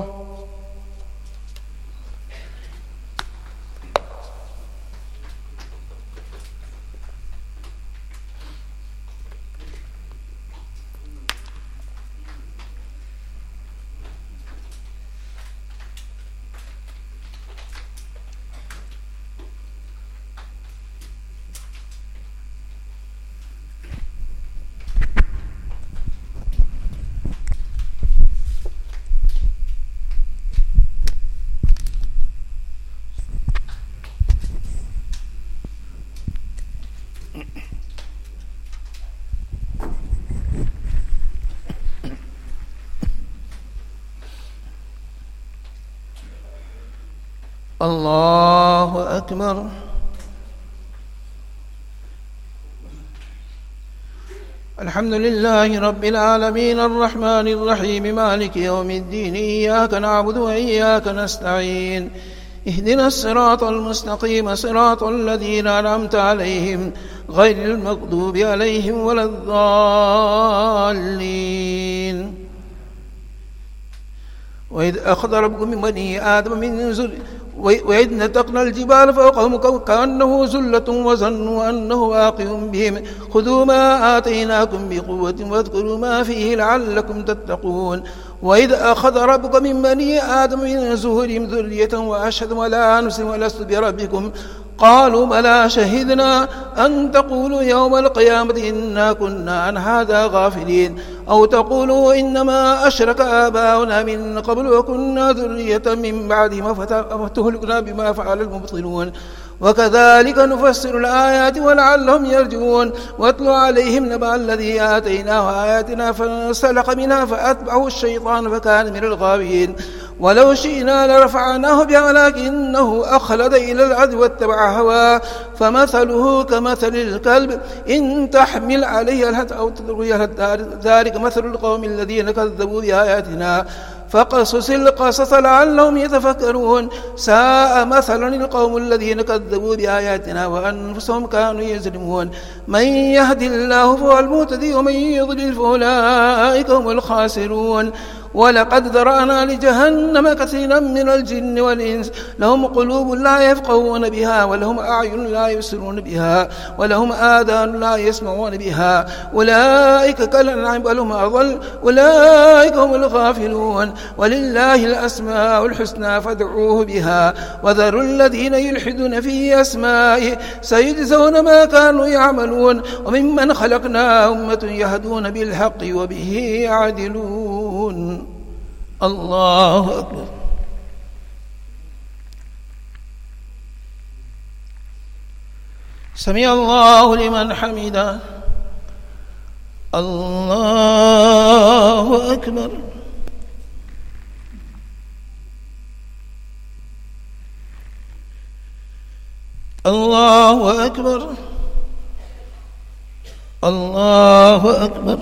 الله أكبر الحمد لله رب العالمين الرحمن الرحيم مالك يوم الدين إياك نعبد وإياك نستعين اهدنا الصراط المستقيم صراط الذين أنعمت عليهم غير المغضوب عليهم ولا الضالين وإذ أخذ ربكم من بني آدم من وإذ نتقنا الجبال فوقهم كأنه زلة وظنوا أنه واقع بهم خذوا ما آتيناكم بقوة واذكروا ما فيه لعلكم تتقون وإذ أخذ ربك من بني آدم من زهورهم ذرية وأشهدهم على أنفسهم ولست بربكم قالوا بلى شهدنا أن تقولوا يوم القيامة إنا كنا عن هذا غافلين أو تقولوا إنما أشرك آباؤنا من قبل وكنا ذرية من بعدهم فتهلكنا بما فعل المبطلون وكذلك نفسر الآيات ولعلهم يرجعون واتل عليهم نبأ الذي آتيناه آياتنا فانسلخ منها فأتبعه الشيطان فكان من الغاوين ولو شئنا لرفعناه بها ولكنه أخلد إلى الأرض واتبع هواه فمثله كمثل الكلب إن تحمل عليه يلهث أو تتركه يلهث ذلك مثل القوم الذين كذبوا بآياتنا فقصص القصص لعلهم يتفكرون. ساء مثلا القوم الذين كذبوا بآياتنا وأنفسهم كانوا يظلمون. من يهد الله فهو المهتدي ومن يضلل فأولئك هم الخاسرون. ولقد ذرأنا لجهنم كثيرا من الجن والإنس لهم قلوب لا يفقهون بها ولهم أعين لا يبصرون بها ولهم آذان لا يسمعون بها أولئك كالأنعام بل هم أضل أولئك هم الغافلون. ولله الأسماء الحسنى فادعوه بها وذروا الذين يلحدون في أسمائه سيجزون ما كانوا يعملون. وممن خلقنا أمة يهدون بالحق وبه يعدلون. الله أكبر. سمع الله لمن حمده. الله أكبر. الله أكبر. الله أكبر.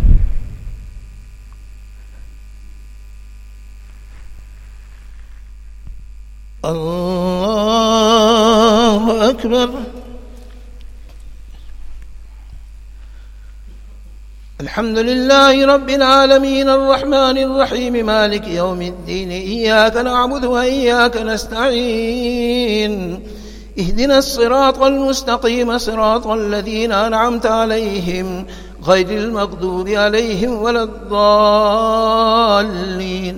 الله أكبر. الحمد لله رب العالمين الرحمن الرحيم مالك يوم الدين إياك نعبد وإياك نستعين اهدنا الصراط المستقيم صراط الذين أنعمت عليهم غير المغضوب عليهم ولا الضالين.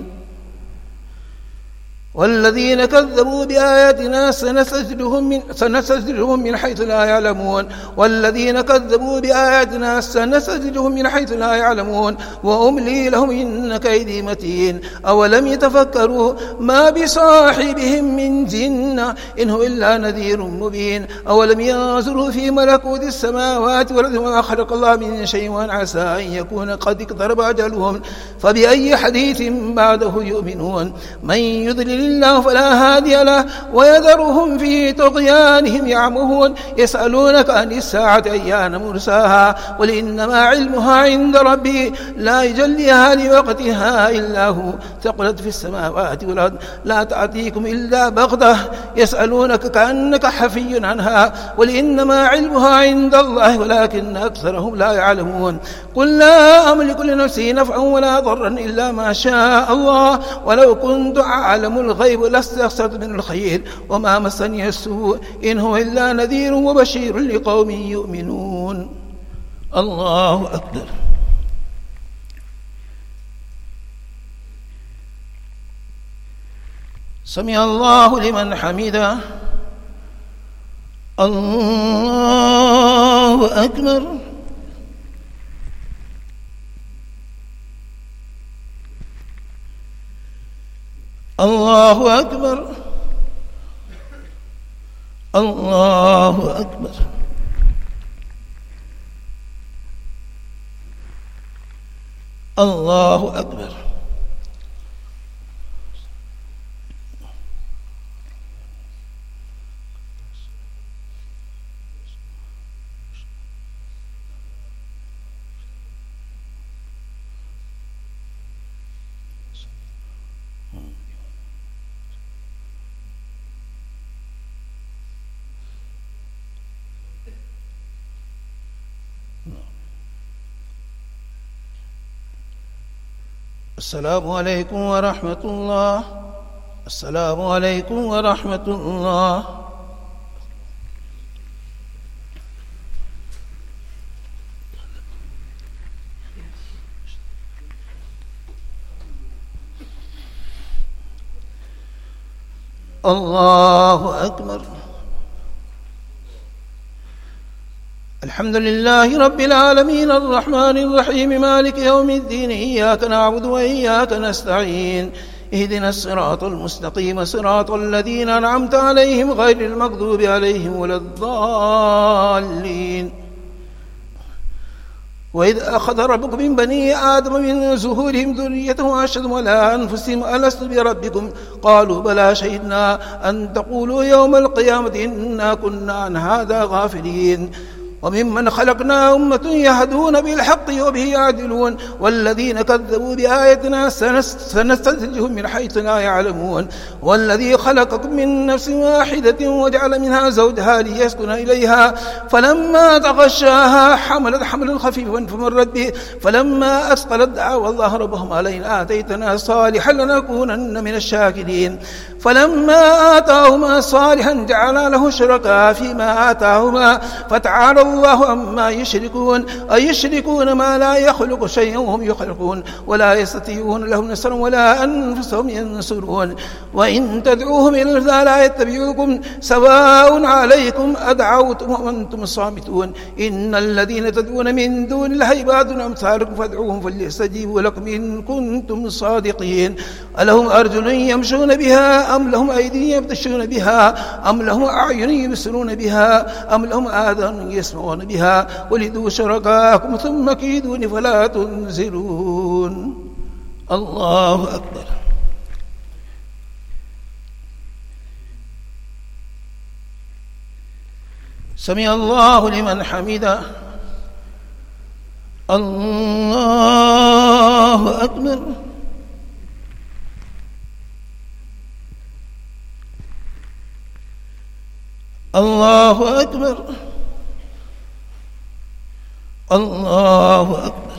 والذين كذبوا بآياتنا سنستدرجهم من حيث لا يعلمون. والذين كذبوا بآياتنا سنستدرجهم من حيث لا يعلمون وأملي لهم إن كيدي متين. أولم يتفكروا ما بصاحبهم من جنة إن هو إلا نذير مبين. أولم ينظروا في ملكوت السماوات والأرض وما خلق الله من شيء وعسى أن يكون قد اقترب أجلهم فبأي حديث بعده يؤمنون. من يضلل الله فلا هادي له ويذرهم في طغيانهم يعمهون. يسألونك عن الساعة أيان مرساها قل إنما علمها عند ربي لا يجليها لوقتها إلا هو ثقلت في السماوات والأرض لا تأتيكم إلا بغتة يسألونك كأنك حفي عنها قل إنما علمها عند الله ولكن أكثرهم لا يعلمون. قل لا أملك لنفسي نفعا ولا ضرا إلا ما شاء الله ولو كنت أعلم الغيب لاستكثرت من الخير وما مسني السوء إن هو إلا نذير وبشير لقوم يؤمنون. الله أكبر. سمع الله لمن حمده. الله أكبر. الله أكبر. الله أكبر. الله أكبر. السلام عليكم ورحمة الله. السلام عليكم ورحمة الله. الله أكبر. الحمد لله رب العالمين الرحمن الرحيم مالك يوم الدين إياك نعبد وإياك نستعين اهدنا الصراط المستقيم صراط الذين أنعمت عليهم غير المغضوب عليهم ولا الضالين. وإذ أخذ ربك من بني آدم من ظهورهم ذريتهم وأشهدهم على أنفسهم ألست بربكم قالوا بلى شهدنا أن تقولوا يوم القيامة إنا كنا عن هذا غافلين. وممن خلقنا أمة يهدون بالحق وبه يعدلون والذين كذبوا بآياتنا سنستدرجهم من حيث لا يعلمون والذي خلقكم من نفس واحدة وجعل منها زوجها ليسكن إليها فلما تغشاها حملت حملا خفيفا فمرت به فلما أثقلت دعوا الله ربهما لئن آتيتنا صالحا لنكونن من الشاكرين فلما آتاهما صالحا جعلا له شركاء فيما آتاهما فتعالى الله عما يشركون أيشركون ما لا يخلق شيئا وهم يخلقون ولا يستطيعون لهم نصرا ولا أنفسهم ينصرون وإن تدعوهم إلى الهدى لا يتبعوكم سواء عليكم أدعوتم وأنتم صامتون إن الذين تدعون من دون الله عباد أمثالكم فادعوهم فليستجيبوا لكم إن كنتم صادقين ألهم أرجل يمشون بها أم لهم أيدي يبطشون بها أم لهم أعين يبصرون بها أم لهم آذان يسمعون بها ولدوا شركاءكم ثم كيدون فلا تنزلون الله أكبر سمع الله لمن حمده الله أكبر الله أكبر الله أكبر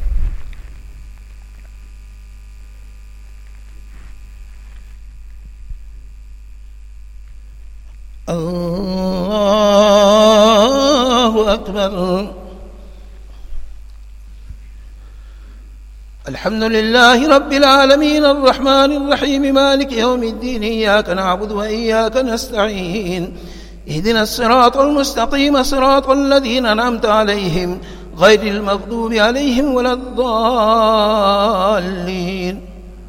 الله أكبر الحمد لله رب العالمين الرحمن الرحيم مالك يوم الدين إياك نعبد وإياك نستعين اهدنا الصراط المستقيم صراط الذين أنعمت عليهم غير المغضوب عليهم ولا الضالين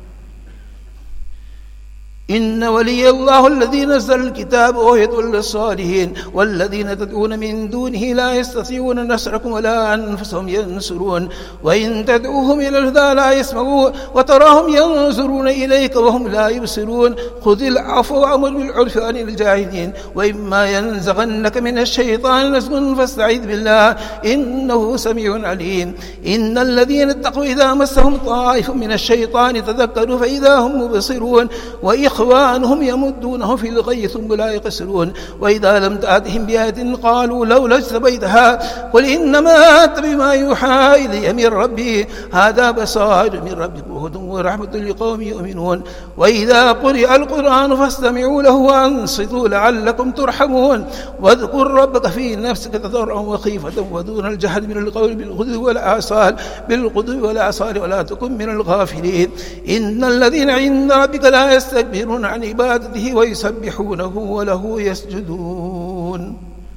إن ولي الله الذي نزل الكتاب وهو يتولى الصالحين والذين تدعون من دونه لا يستطيعون نصركم ولا أنفسهم ينصرون وإن تدعوهم إلى الهدى لا يسمعون وتراهم ينظرون إليك وهم لا يبصرون خذ العفو وأمر بالعرف عن الجاهلين وإما ينزغنك من الشيطان نزغ فاستعذ بالله إنه سميع عليم إن الذين اتقوا إذا مسهم طائف من الشيطان تذكروا فإذا هم مبصرون وإخوانهم يمدونهم في الغي ثم لا يقصرون وإذا لم تأتهم بآية قالوا لولا اجتبيتها قل إنما أتبع ما يوحى إلي من ربي هذا بصائر من ربكم وهدى ورحمة لقوم يؤمنون وإذا قرئ القرآن فاستمعوا له وأنصتوا لعلكم ترحمون واذكر ربك في نفسك تضرعا وخيفة ودون الجهل من القول بالغدو والآصال ولا تكن من الغافلين إن الذين عند ربك لا يستكبرون عن عبادته ويسبحونه وله يسجدون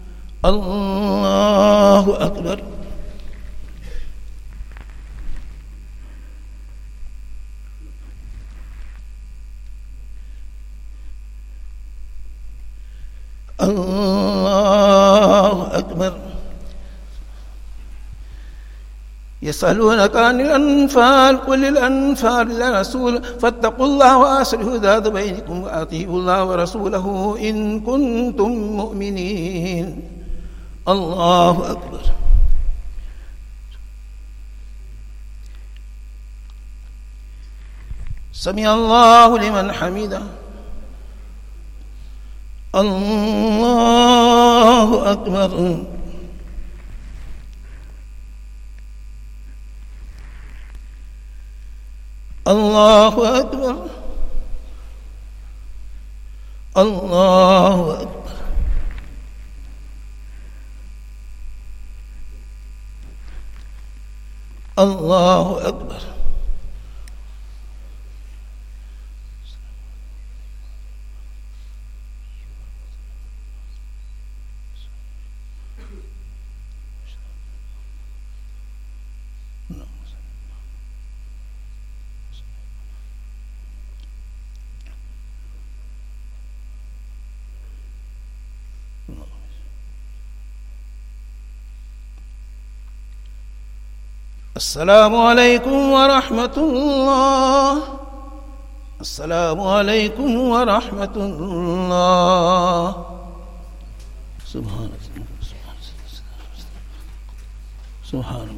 الله أكبر الله أكبر يسألونك عن الأنفال قل الأنفال للرسول فاتقوا الله وأصلحوا ذات بينكم وأطيعوا الله ورسوله إن كنتم مؤمنين الله أكبر سمع الله لمن حمده الله أكبر الله أكبر الله أكبر الله أكبر السلام عليكم ورحمة الله السلام عليكم ورحمة الله سبحانك سبحان الله.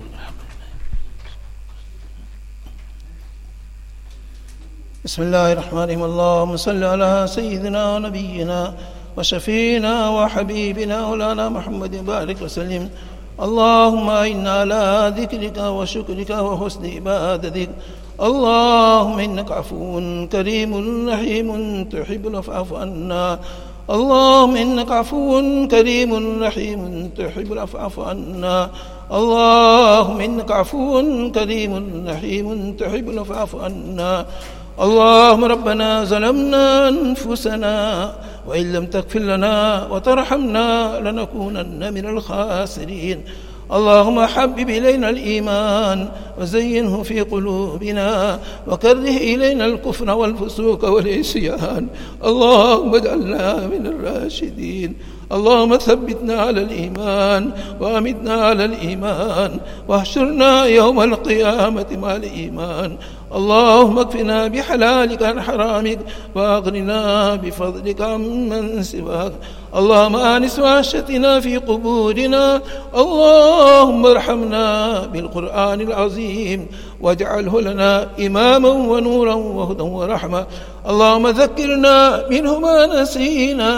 بسم الله الرحمن الرحيم. اللهم صل على سيدنا ونبينا وشفينا وحبيبنا مولانا محمد بارك وسلم. اللهم إنا على ذكرك وشكرك وحسن عبادتك. اللهم إنك عفو كريم رحيم تحب العفو فاعف عنا. اللهم إنك عفو كريم رحيم تحب العفو فاعف عنا. اللهم إنك عفو كريم رحيم تحب العفو فاعف عنا. اللهم ربنا ظلمنا أنفسنا وإن لم تغفر لنا وترحمنا لنكونن من الخاسرين. اللهم حبب إلينا الإيمان وزينه في قلوبنا وكره إلينا الكفر والفسوق والعصيان. اللهم اجعلنا من الراشدين. اللهم ثبتنا على الإيمان وأمتنا على الإيمان واحشرنا يوم القيامة مع الإيمان. اللهم اكفنا بحلالك عن حرامك وأغننا بفضلك عمن سواك. اللهم آنس وحشتنا في قبورنا. اللهم ارحمنا بالقرآن العظيم واجعله لنا إماما ونورا وهدى ورحمة. اللهم ذكرنا منه ما نسينا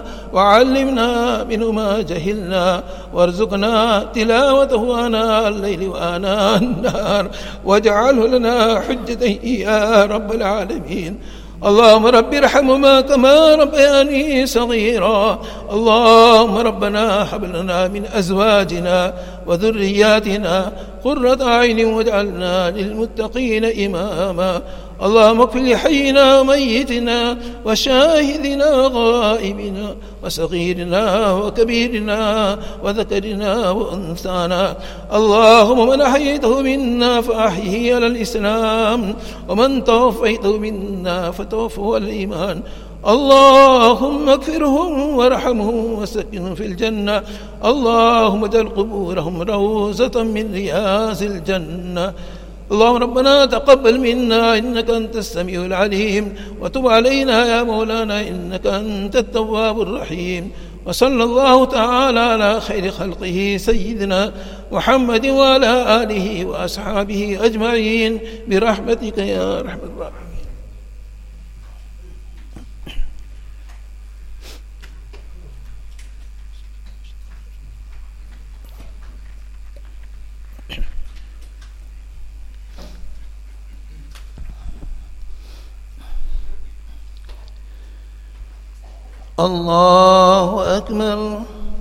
وعلمنا منه ما جهلنا وارزقنا تلاوته آناء الليل وآناء النهار واجعله لنا حجة يا رب العالمين. اللهم رب ارحمهما كما ربياني صغيرا. اللهم ربنا هب لنا من أزواجنا وذرياتنا قرة أعين واجعلنا للمتقين إماما. اللهم اغفر لحينا وميتنا وشاهدنا وغائبنا وصغيرنا وكبيرنا وذكرنا وأنثانا. اللهم من أحييته منا فأحيه على الإسلام ومن توفيته منا فتوفه على الإيمان. اللهم اغفرهم وارحمهم وسكنهم في الجنة. اللهم اجعل قبورهم روضة من رياض الجنة. اللهم ربنا تقبل منا إنك أنت السميع العليم وتب علينا يا مولانا إنك أنت التواب الرحيم. وصلى الله تعالى على خير خلقه سيدنا محمد وعلى آله وأصحابه أجمعين برحمتك يا أرحم الراحمين. الله أكبر.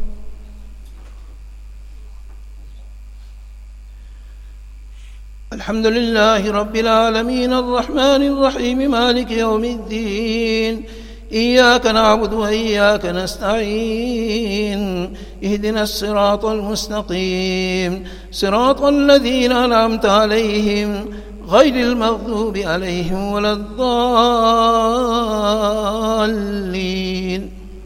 الحمد لله رب العالمين الرحمن الرحيم مالك يوم الدين. إياك نعبد وإياك نستعين. اهدنا الصراط المستقيم صراط الذين أنعمت عليهم غير المغضوب عليهم ولا الضالين.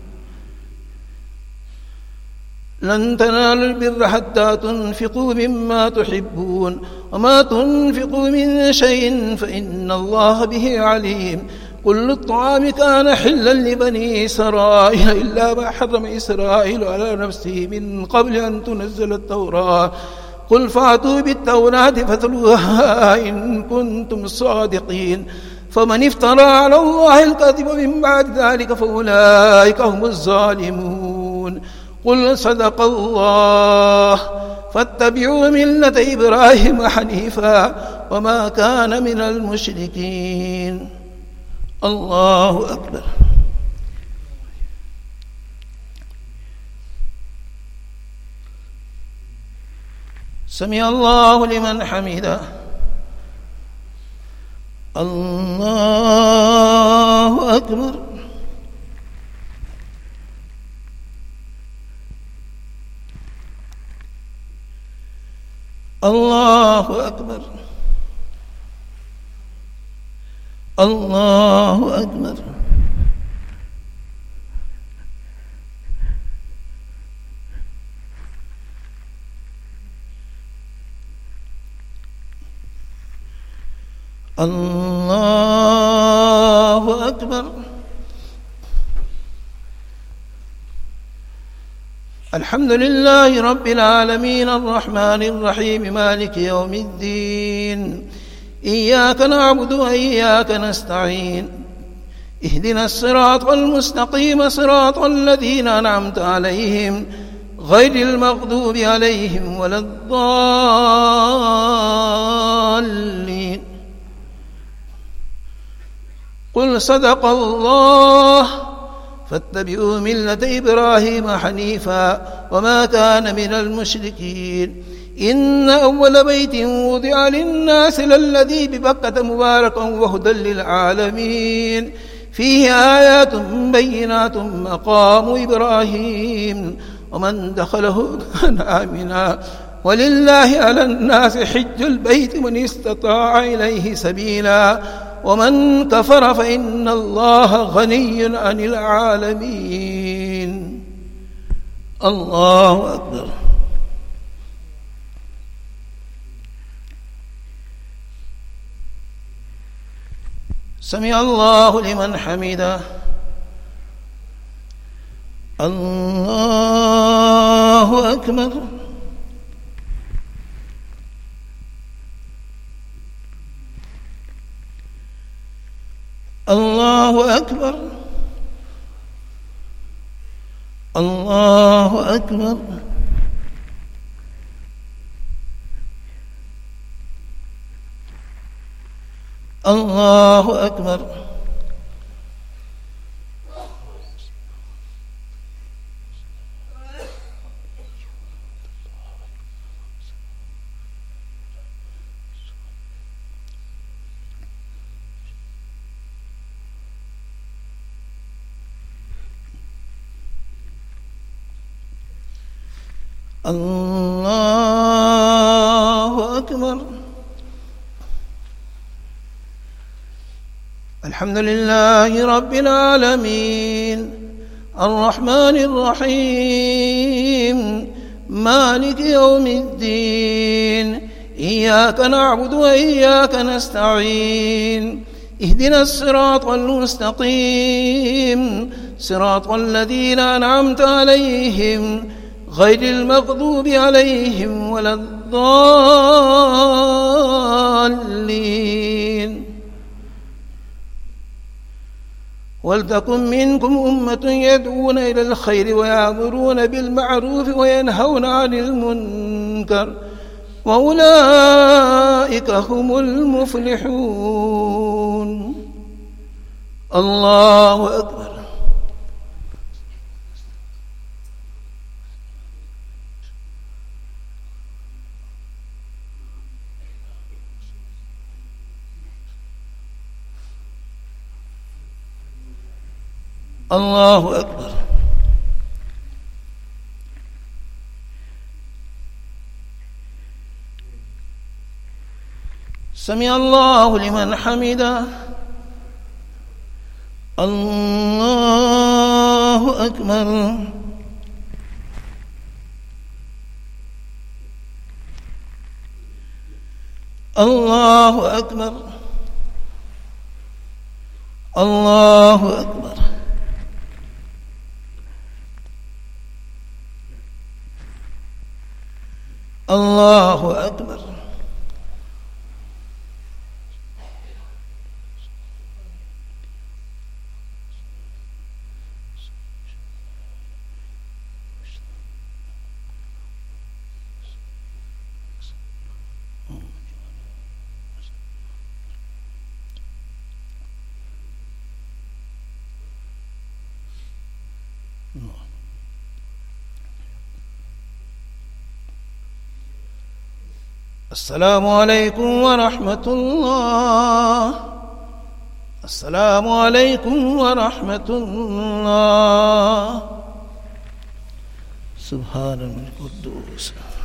لن تنالوا البر حتى تنفقوا مما تحبون وما تنفقوا من شيء فإن الله به عليم. كل الطعام كان حلا لبني إسرائيل إلا ما حرم إسرائيل على نفسه من قبل أن تنزل التوراة. قل فأتوا بالتوراة فاتلوها إن كنتم صادقين. فمن افترى على الله الكذب من بعد ذلك فأولئك هم الظالمون. قل صدق الله فاتبعوا ملة إبراهيم حنيفا وما كان من المشركين. الله أكبر. سمع الله لمن حمده. الله أكبر. الله أكبر. الله أكبر. الله أكبر. الحمد لله رب العالمين الرحمن الرحيم مالك يوم الدين إياك نعبد وإياك نستعين اهدنا الصراط المستقيم صراط الذين أنعمت عليهم غير المغضوب عليهم ولا الضالين. قل صدق الله فاتبعوا ملة إبراهيم حنيفا وما كان من المشركين. إن أول بيت وضع للناس للذي ببكة مباركا وهدى للعالمين فيه آيات بينات مقام إبراهيم ومن دخله كان آمنا ولله على الناس حج البيت من استطاع إليه سبيلا ومن كفر فإن الله غني عن العالمين. الله أكبر. سمع الله لمن حمده. الله أكبر. الله أكبر. الله أكبر. الله أكبر. الله أكبر. الحمد لله رب العالمين الرحمن الرحيم مالك يوم الدين إياك نعبد وإياك نستعين اهدنا الصراط المستقيم صراط الذين أنعمت عليهم غير المغضوب عليهم ولا الضالين. ولتكن منكم أمة يدعون إلى الخير ويأمرون بالمعروف وينهون عن المنكر وأولئك هم المفلحون. الله أكبر. الله أكبر. سمع الله لمن حمده. الله أكبر. الله أكبر. الله أكبر. الله أكبر. السلام عليكم ورحمة الله. السلام عليكم ورحمة الله. سبحان الملك القدوس.